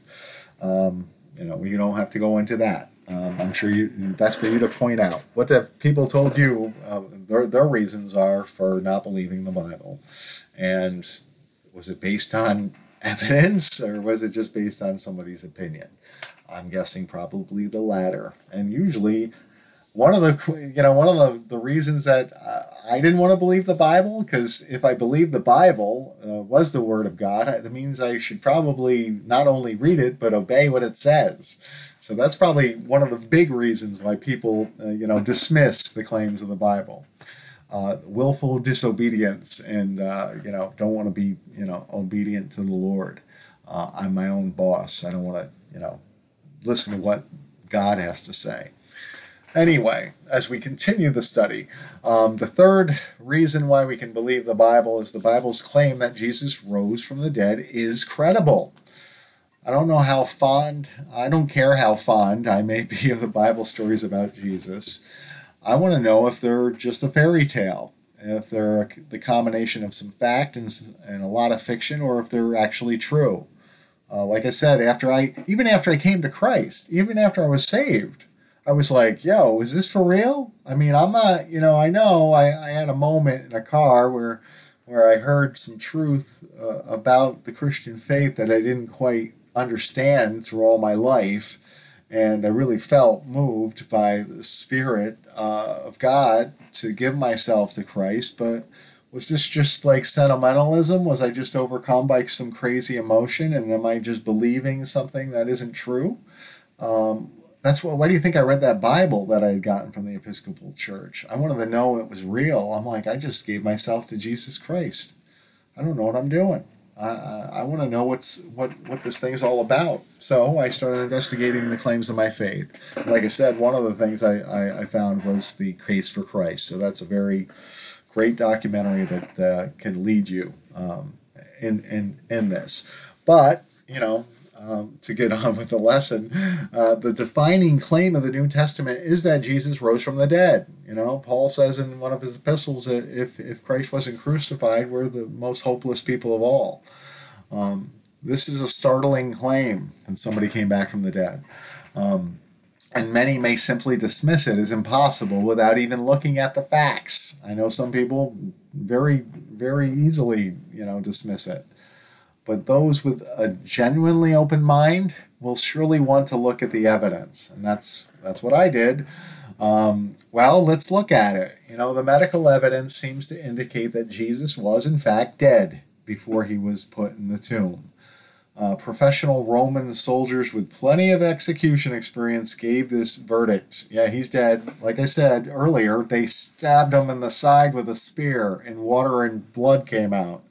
Um, you know, you don't have to go into that. Um, I'm sure you that's for you to point out. What have people told you uh, their, their reasons are for not believing the Bible? And was it based on evidence, or was it just based on somebody's opinion? I'm guessing probably the latter. And usually one of the you know one of the, the reasons that uh, I didn't want to believe the Bible, because if I believed the Bible uh, was the Word of God, that means I should probably not only read it but obey what it says. So that's probably one of the big reasons why people uh, you know dismiss the claims of the Bible. Uh, willful disobedience, and uh, you know don't want to be you know obedient to the Lord. Uh, I'm my own boss. I don't want to you know listen to what God has to say. Anyway, as we continue the study, um, the third reason why we can believe the Bible is the Bible's claim that Jesus rose from the dead is credible. I don't know how fond, I don't care how fond I may be of the Bible stories about Jesus. I want to know if they're just a fairy tale, if they're the combination of some fact and, and a lot of fiction, or if they're actually true. Uh, like I said, after I, even after I came to Christ, even after I was saved, I was like, yo, is this for real? I mean, I'm not, you know, I know I, I had a moment in a car where where I heard some truth uh, about the Christian faith that I didn't quite understand through all my life. And I really felt moved by the Spirit uh, of God to give myself to Christ. But was this just like sentimentalism? Was I just overcome by some crazy emotion? And am I just believing something that isn't true? Um, That's what. Why do you think I read that Bible that I had gotten from the Episcopal Church? I wanted to know it was real. I'm like, I just gave myself to Jesus Christ. I don't know what I'm doing. I I, I want to know what's what what this thing is all about. So I started investigating the claims of my faith. Like I said, one of the things I, I, I found was the Case for Christ. So that's a very great documentary that uh, can lead you um, in in in this. But you know. Um, to get on with the lesson, uh, the defining claim of the New Testament is that Jesus rose from the dead. You know, Paul says in one of his epistles that if, if Christ wasn't crucified, we're the most hopeless people of all. Um, this is a startling claim when somebody came back from the dead. Um, and many may simply dismiss it as impossible without even looking at the facts. I know some people very, very easily, you know, dismiss it. But those with a genuinely open mind will surely want to look at the evidence. And that's that's what I did. Um, well, let's look at it. You know, the medical evidence seems to indicate that Jesus was, in fact, dead before he was put in the tomb. Uh, professional Roman soldiers with plenty of execution experience gave this verdict. Yeah, he's dead. Like I said earlier, they stabbed him in the side with a spear, and water and blood came out.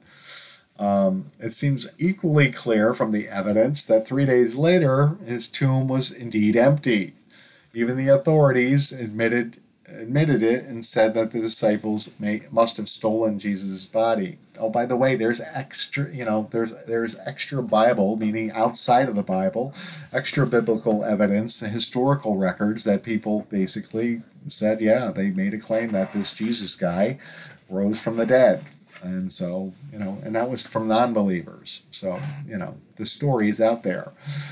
Um, it seems equally clear from the evidence that three days later, his tomb was indeed empty. Even the authorities admitted admitted it and said that the disciples may must have stolen Jesus' body. Oh, by the way, there's extra, you know, there's there's extra Bible, meaning outside of the Bible, extra biblical evidence, the historical records that people basically said, yeah, they made a claim that this Jesus guy rose from the dead. And so, you know, and that was from non-believers. So, you know, the story is out there.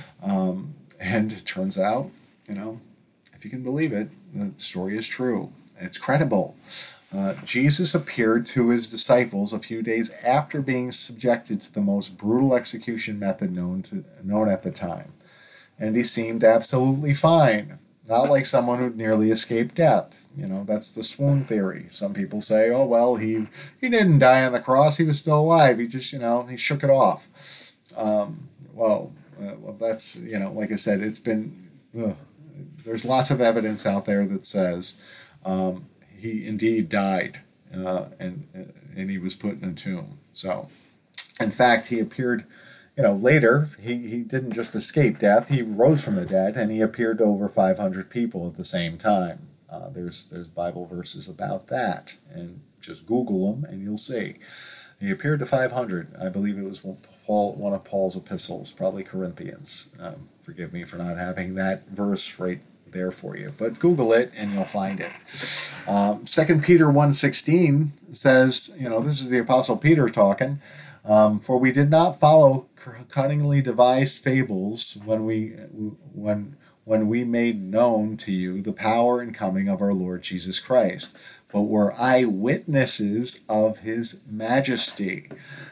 Um, and it turns out, you know, if you can believe it, the story is true. It's credible. Uh, Jesus appeared to his disciples a few days after being subjected to the most brutal execution method known to known at the time. And he seemed absolutely fine. Not like someone who nearly escaped death. You know, that's the swoon theory. Some people say, oh, well, he, he didn't die on the cross. He was still alive. He just, you know, he shook it off. Um, well, uh, well, that's, you know, like I said, it's been, ugh, there's lots of evidence out there that says um, he indeed died uh, and, and he was put in a tomb. So, in fact, he appeared... You know, later, he, he didn't just escape death, he rose from the dead, and he appeared to over five hundred people at the same time. Uh, there's there's Bible verses about that, and just Google them, and you'll see. He appeared to five hundred. I believe it was one, Paul, one of Paul's epistles, probably Corinthians. Um, forgive me for not having that verse right there for you, but Google it, and you'll find it. Um, Second Peter one sixteen says, you know, this is the Apostle Peter talking, um, for we did not follow cunningly devised fables when we when when we made known to you the power and coming of our Lord Jesus Christ, but were eyewitnesses of his majesty.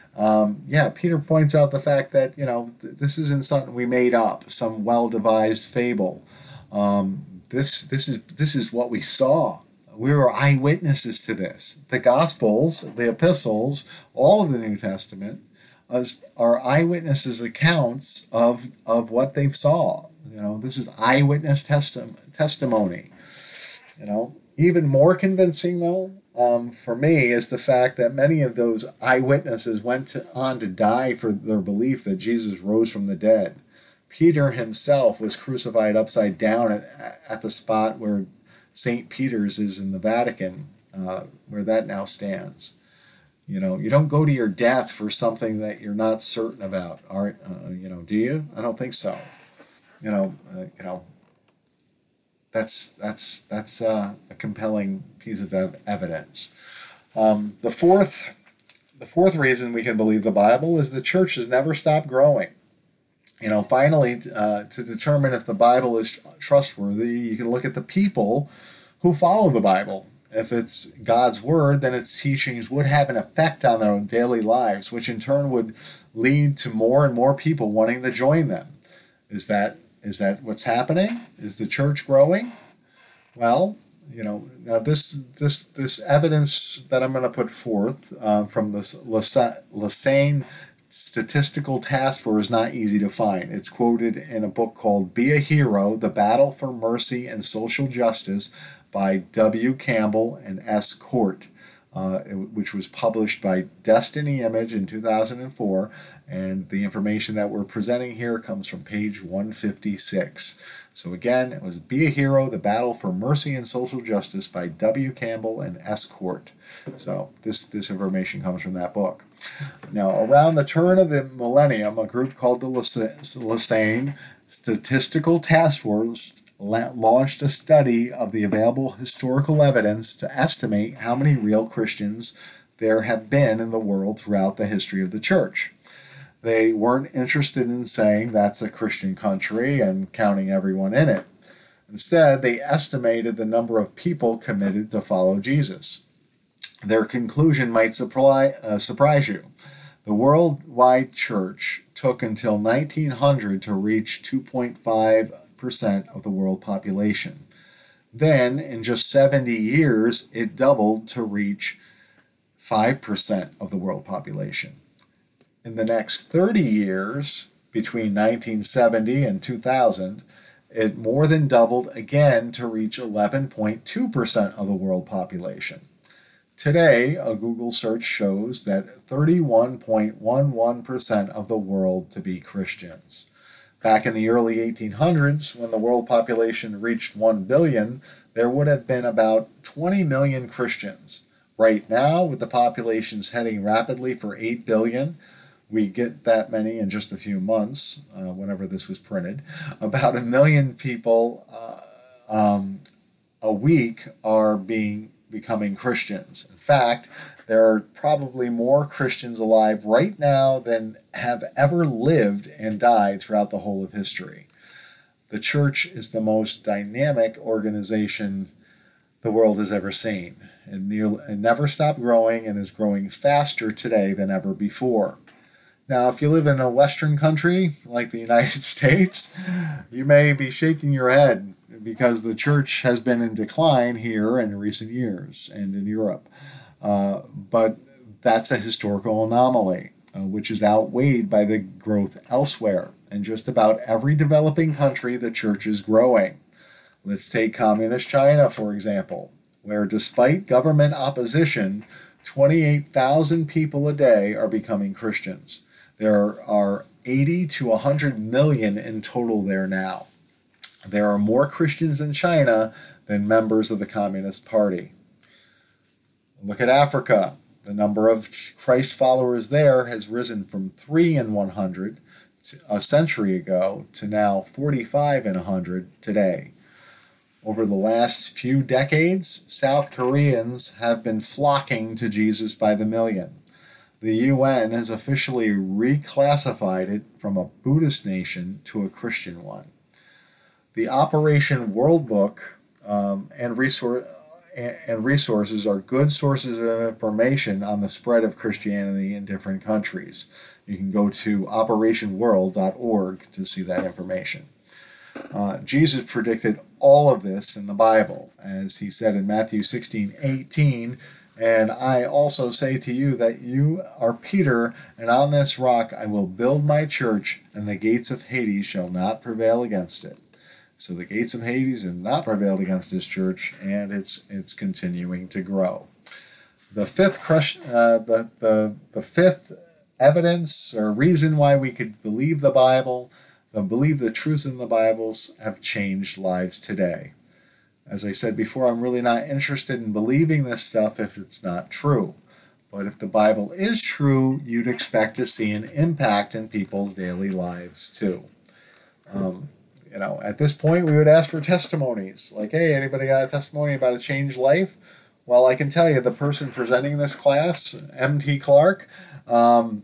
Um, yeah, Peter points out the fact that, you know, th- this isn't something we made up, some well-devised fable. Um, this this is this is what we saw. We were eyewitnesses to this. The Gospels, the epistles, all of the New Testament As are eyewitnesses' accounts of of what they saw. You know, this is eyewitness testi- testimony. You know, even more convincing though, um, for me, is the fact that many of those eyewitnesses went to, on to die for their belief that Jesus rose from the dead. Peter himself was crucified upside down at, at the spot where Saint Peter's is in the Vatican, uh, where that now stands. You know, you don't go to your death for something that you're not certain about. Are uh, you know? Do you? I don't think so. You know, uh, you know. That's that's that's uh, a compelling piece of ev- evidence. Um, the fourth, the fourth reason we can believe the Bible is the church has never stopped growing. You know, finally, uh, to determine if the Bible is trustworthy, you can look at the people who follow the Bible. If it's God's word, then its teachings would have an effect on their daily lives, which in turn would lead to more and more people wanting to join them. Is that is that what's happening? Is the church growing? Well, you know, now this this this evidence that I'm going to put forth uh, from this Lausanne Statistical Task Force is not easy to find. It's quoted in a book called Be a Hero, The Battle for Mercy and Social Justice by W. Campbell and S. Court, uh, which was published by Destiny Image in two thousand four, and the information that we're presenting here comes from page one fifty-six. So again, it was Be a Hero, The Battle for Mercy and Social Justice by W. Campbell and S. Court. So this, this information comes from that book. Now, around the turn of the millennium, a group called the Lausanne Statistical Task Force launched a study of the available historical evidence to estimate how many real Christians there have been in the world throughout the history of the church. They weren't interested in saying that's a Christian country and counting everyone in it. Instead, they estimated the number of people committed to follow Jesus. Their conclusion might surprise, uh, surprise you. The worldwide church took until nineteen hundred to reach two point five percent of the world population. Then, in just seventy years, it doubled to reach five percent of the world population. In the next thirty years, between nineteen seventy and two thousand, it more than doubled again to reach eleven point two percent of the world population. Today, a Google search shows that thirty-one point one one percent of the world to be Christians. Back in the early eighteen hundreds, when the world population reached one billion, there would have been about twenty million Christians. Right now, with the populations heading rapidly for eight billion, we get that many in just a few months, uh, whenever this was printed, about a million people uh, um, a week are being becoming Christians. In fact, there are probably more Christians alive right now than have ever lived and died throughout the whole of history. The church is the most dynamic organization the world has ever seen. It, nearly, it never stopped growing and is growing faster today than ever before. Now, if you live in a Western country like the United States, you may be shaking your head because the church has been in decline here in recent years and in Europe. Uh, but that's a historical anomaly, uh, which is outweighed by the growth elsewhere. In just about every developing country, the church is growing. Let's take Communist China, for example, where despite government opposition, twenty-eight thousand people a day are becoming Christians. There are eighty to one hundred million in total there now. There are more Christians in China than members of the Communist Party. Look at Africa. The number of Christ followers there has risen from three in one hundred a century ago to now forty-five in one hundred today. Over the last few decades, South Koreans have been flocking to Jesus by the million. The U N has officially reclassified it from a Buddhist nation to a Christian one. The Operation World Book um, and, resor- and resources are good sources of information on the spread of Christianity in different countries. You can go to operation world dot org to see that information. Uh, Jesus predicted all of this in the Bible, as he said in Matthew sixteen eighteen, "And I also say to you that you are Peter, and on this rock I will build my church, and the gates of Hades shall not prevail against it." So the gates of Hades have not prevailed against this church, and it's it's continuing to grow. The fifth crush, uh, the, the the fifth evidence or reason why we could believe the Bible, the believe the truths in the Bibles, have changed lives today. As I said before, I'm really not interested in believing this stuff if it's not true. But if the Bible is true, you'd expect to see an impact in people's daily lives too. Um, you know, at this point, we would ask for testimonies. Like, hey, anybody got a testimony about a changed life? Well, I can tell you, the person presenting this class, M T Clark, um,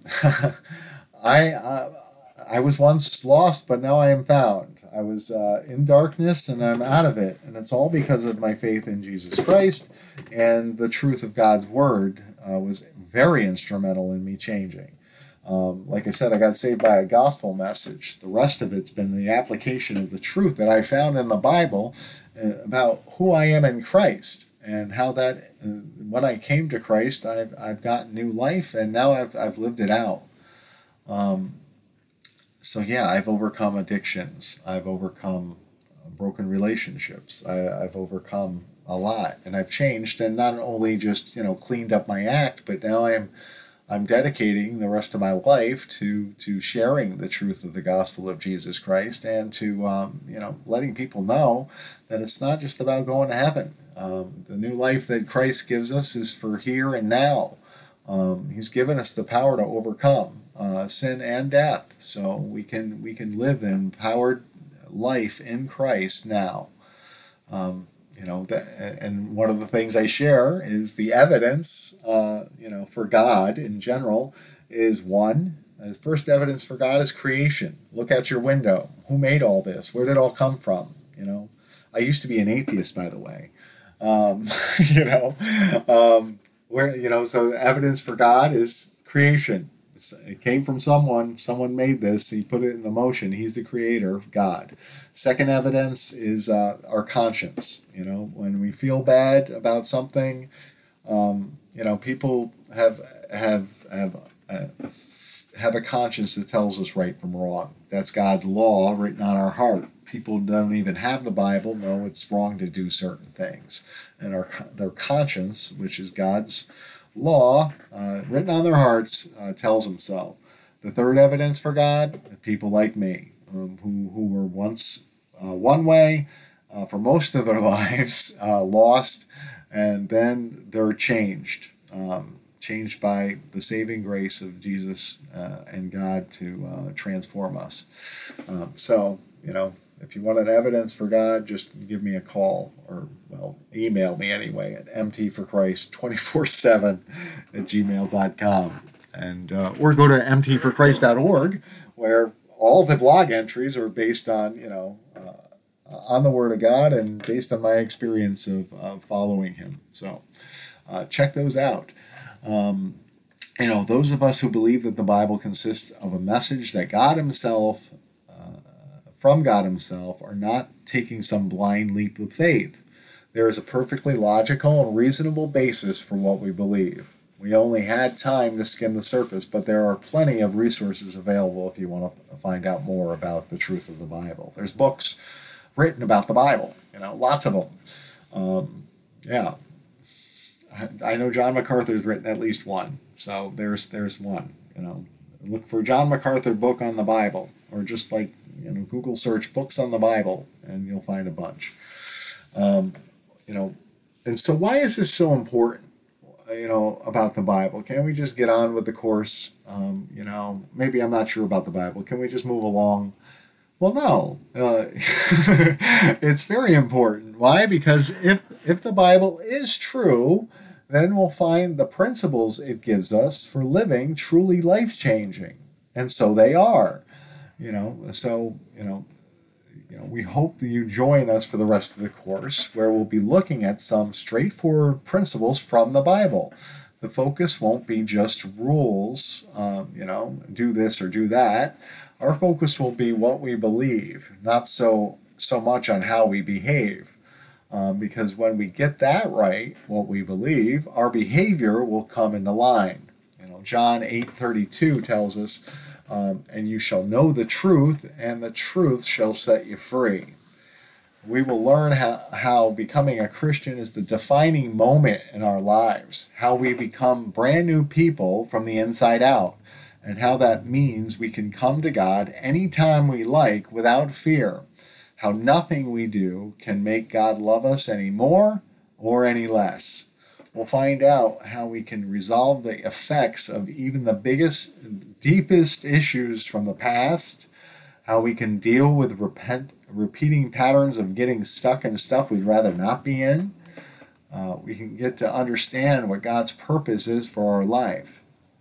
I uh, I was once lost, but now I am found. I was uh, in darkness, and I'm out of it. And it's all because of my faith in Jesus Christ, and the truth of God's Word uh, was very instrumental in me changing. Um, like I said, I got saved by a gospel message. The rest of it's been the application of the truth that I found in the Bible uh, about who I am in Christ, and how that, uh, when I came to Christ, I've, I've gotten new life, and now I've, I've lived it out. Um, so yeah, I've overcome addictions. I've overcome broken relationships. I, I've overcome a lot, and I've changed, and not only just, you know, cleaned up my act, but now I'm I'm dedicating the rest of my life to to sharing the truth of the gospel of Jesus Christ, and to um, you know, letting people know that it's not just about going to heaven. Um, the new life that Christ gives us is for here and now. Um, he's given us the power to overcome uh, sin and death, so we can we can live the empowered life in Christ now. Um, You know, that, and one of the things I share is the evidence, uh, you know, for God in general is one. The first evidence for God is creation. Look out your window. Who made all this? Where did it all come from? You know, I used to be an atheist, by the way. Um, you know, um, where you know, so the evidence for God is creation. It came from someone. Someone made this. He put it in the motion. He's the creator, God. Second evidence is uh, our conscience. You know, when we feel bad about something, um, you know, people have have have uh, have a conscience that tells us right from wrong. That's God's law written on our heart. People don't even have the Bible know it's wrong to do certain things, and our their conscience, which is God's law uh, written on their hearts, uh, tells them so. The third evidence for God: people like me, um, who who were once uh, one way uh, for most of their lives, uh, lost, and then they're changed. Um, changed by the saving grace of Jesus uh, and God to uh, transform us. Um, so, you know, if you wanted evidence for God, just give me a call or, well, email me anyway at m t for christ two four seven at gmail dot com. And, uh, or go to m t for christ dot org, where all the blog entries are based on, you know, uh, on the Word of God and based on my experience of uh, following Him. So uh, check those out. Um, you know, those of us who believe that the Bible consists of a message that God Himself, uh, from God Himself, are not taking some blind leap of faith. There is a perfectly logical and reasonable basis for what we believe. We only had time to skim the surface, but there are plenty of resources available if you want to find out more about the truth of the Bible. There's books written about the Bible, you know, lots of them. Um, yeah. I know John MacArthur's written at least one, so there's there's one. You know, look for John MacArthur book on the Bible, or just like you know Google search books on the Bible, and you'll find a bunch. Um, you know, and so why is this so important? You know, about the Bible? Can't we just get on with the course? Um, you know, maybe I'm not sure about the Bible. Can we just move along? Well, no. Uh, it's very important. Why? Because if if the Bible is true, then we'll find the principles it gives us for living truly life-changing. And so they are. You know, so, you know, you know, we hope that you join us for the rest of the course, where we'll be looking at some straightforward principles from the Bible. The focus won't be just rules, um, you know, do this or do that. Our focus will be what we believe, not so so much on how we behave. Um, because when we get that right, what we believe, our behavior will come into line. You know, John eight thirty-two tells us, um, and you shall know the truth, and the truth shall set you free. We will learn how, how becoming a Christian is the defining moment in our lives, how we become brand new people from the inside out, and how that means we can come to God anytime we like without fear. How nothing we do can make God love us any more or any less. We'll find out how we can resolve the effects of even the biggest, deepest issues from the past, how we can deal with repent, repeating patterns of getting stuck in stuff we'd rather not be in. Uh, we can get to understand what God's purpose is for our life.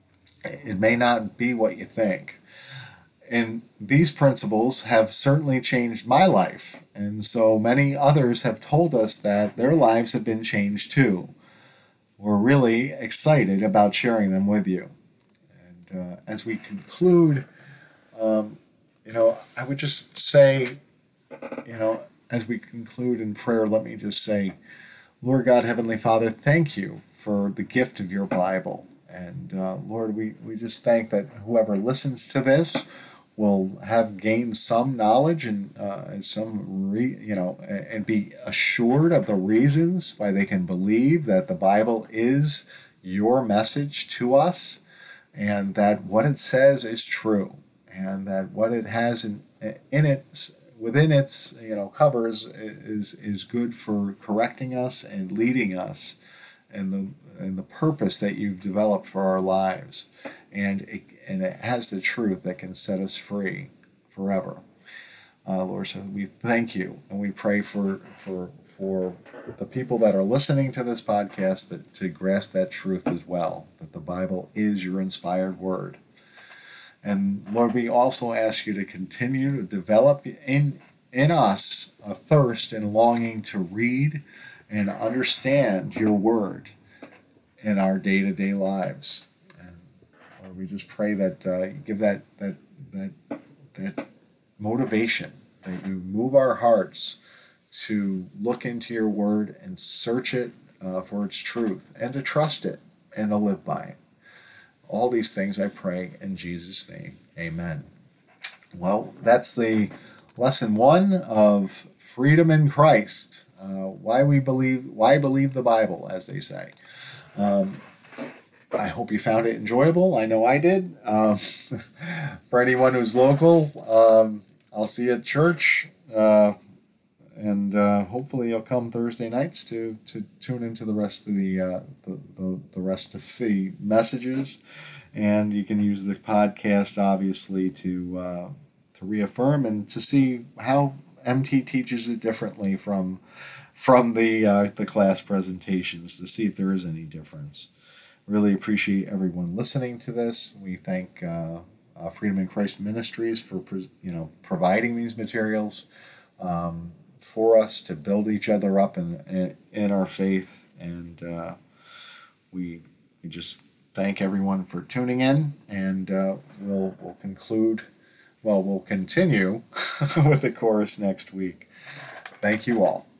It may not be what you think. And these principles have certainly changed my life, and so many others have told us that their lives have been changed too. We're really excited about sharing them with you. And uh, as we conclude, um, you know, I would just say, you know, as we conclude in prayer, let me just say, Lord God, Heavenly Father, thank you for the gift of your Bible. And uh, Lord, we, we just thank that whoever listens to this will have gained some knowledge and uh, and some re, you know and, and be assured of the reasons why they can believe that the Bible is your message to us, and that what it says is true, and that what it has in in it within its you know covers is is good for correcting us and leading us in the in the purpose that you've developed for our lives, and it, and it has the truth that can set us free forever. Uh, Lord, so we thank you, and we pray for for for the people that are listening to this podcast that to grasp that truth as well, that the Bible is your inspired word. And Lord, we also ask you to continue to develop in in us a thirst and longing to read and understand your word in our day-to-day lives. And Lord, we just pray that uh, you give that that that that motivation, that you move our hearts to look into your word and search it uh, for its truth, and to trust it and to live by it. All these things I pray in Jesus' name. Amen. Well, that's the lesson one of Freedom in Christ. Uh, why we believe, why believe the Bible, as they say. Um, I hope you found it enjoyable. I know I did. Um, for anyone who's local, um, I'll see you at church, uh, and uh, hopefully you'll come Thursday nights to, to tune into the rest of the, uh, the, the the rest of the messages, and you can use the podcast obviously to uh, to reaffirm and to see how M T teaches it differently from from the uh, the class presentations, to see if there is any difference. Really appreciate everyone listening to this. We thank uh, uh, Freedom in Christ Ministries for you know providing these materials um, for us to build each other up in in, in our faith, and uh, we we just thank everyone for tuning in, and uh, we'll we'll conclude. Well, we'll continue with the chorus next week. Thank you all.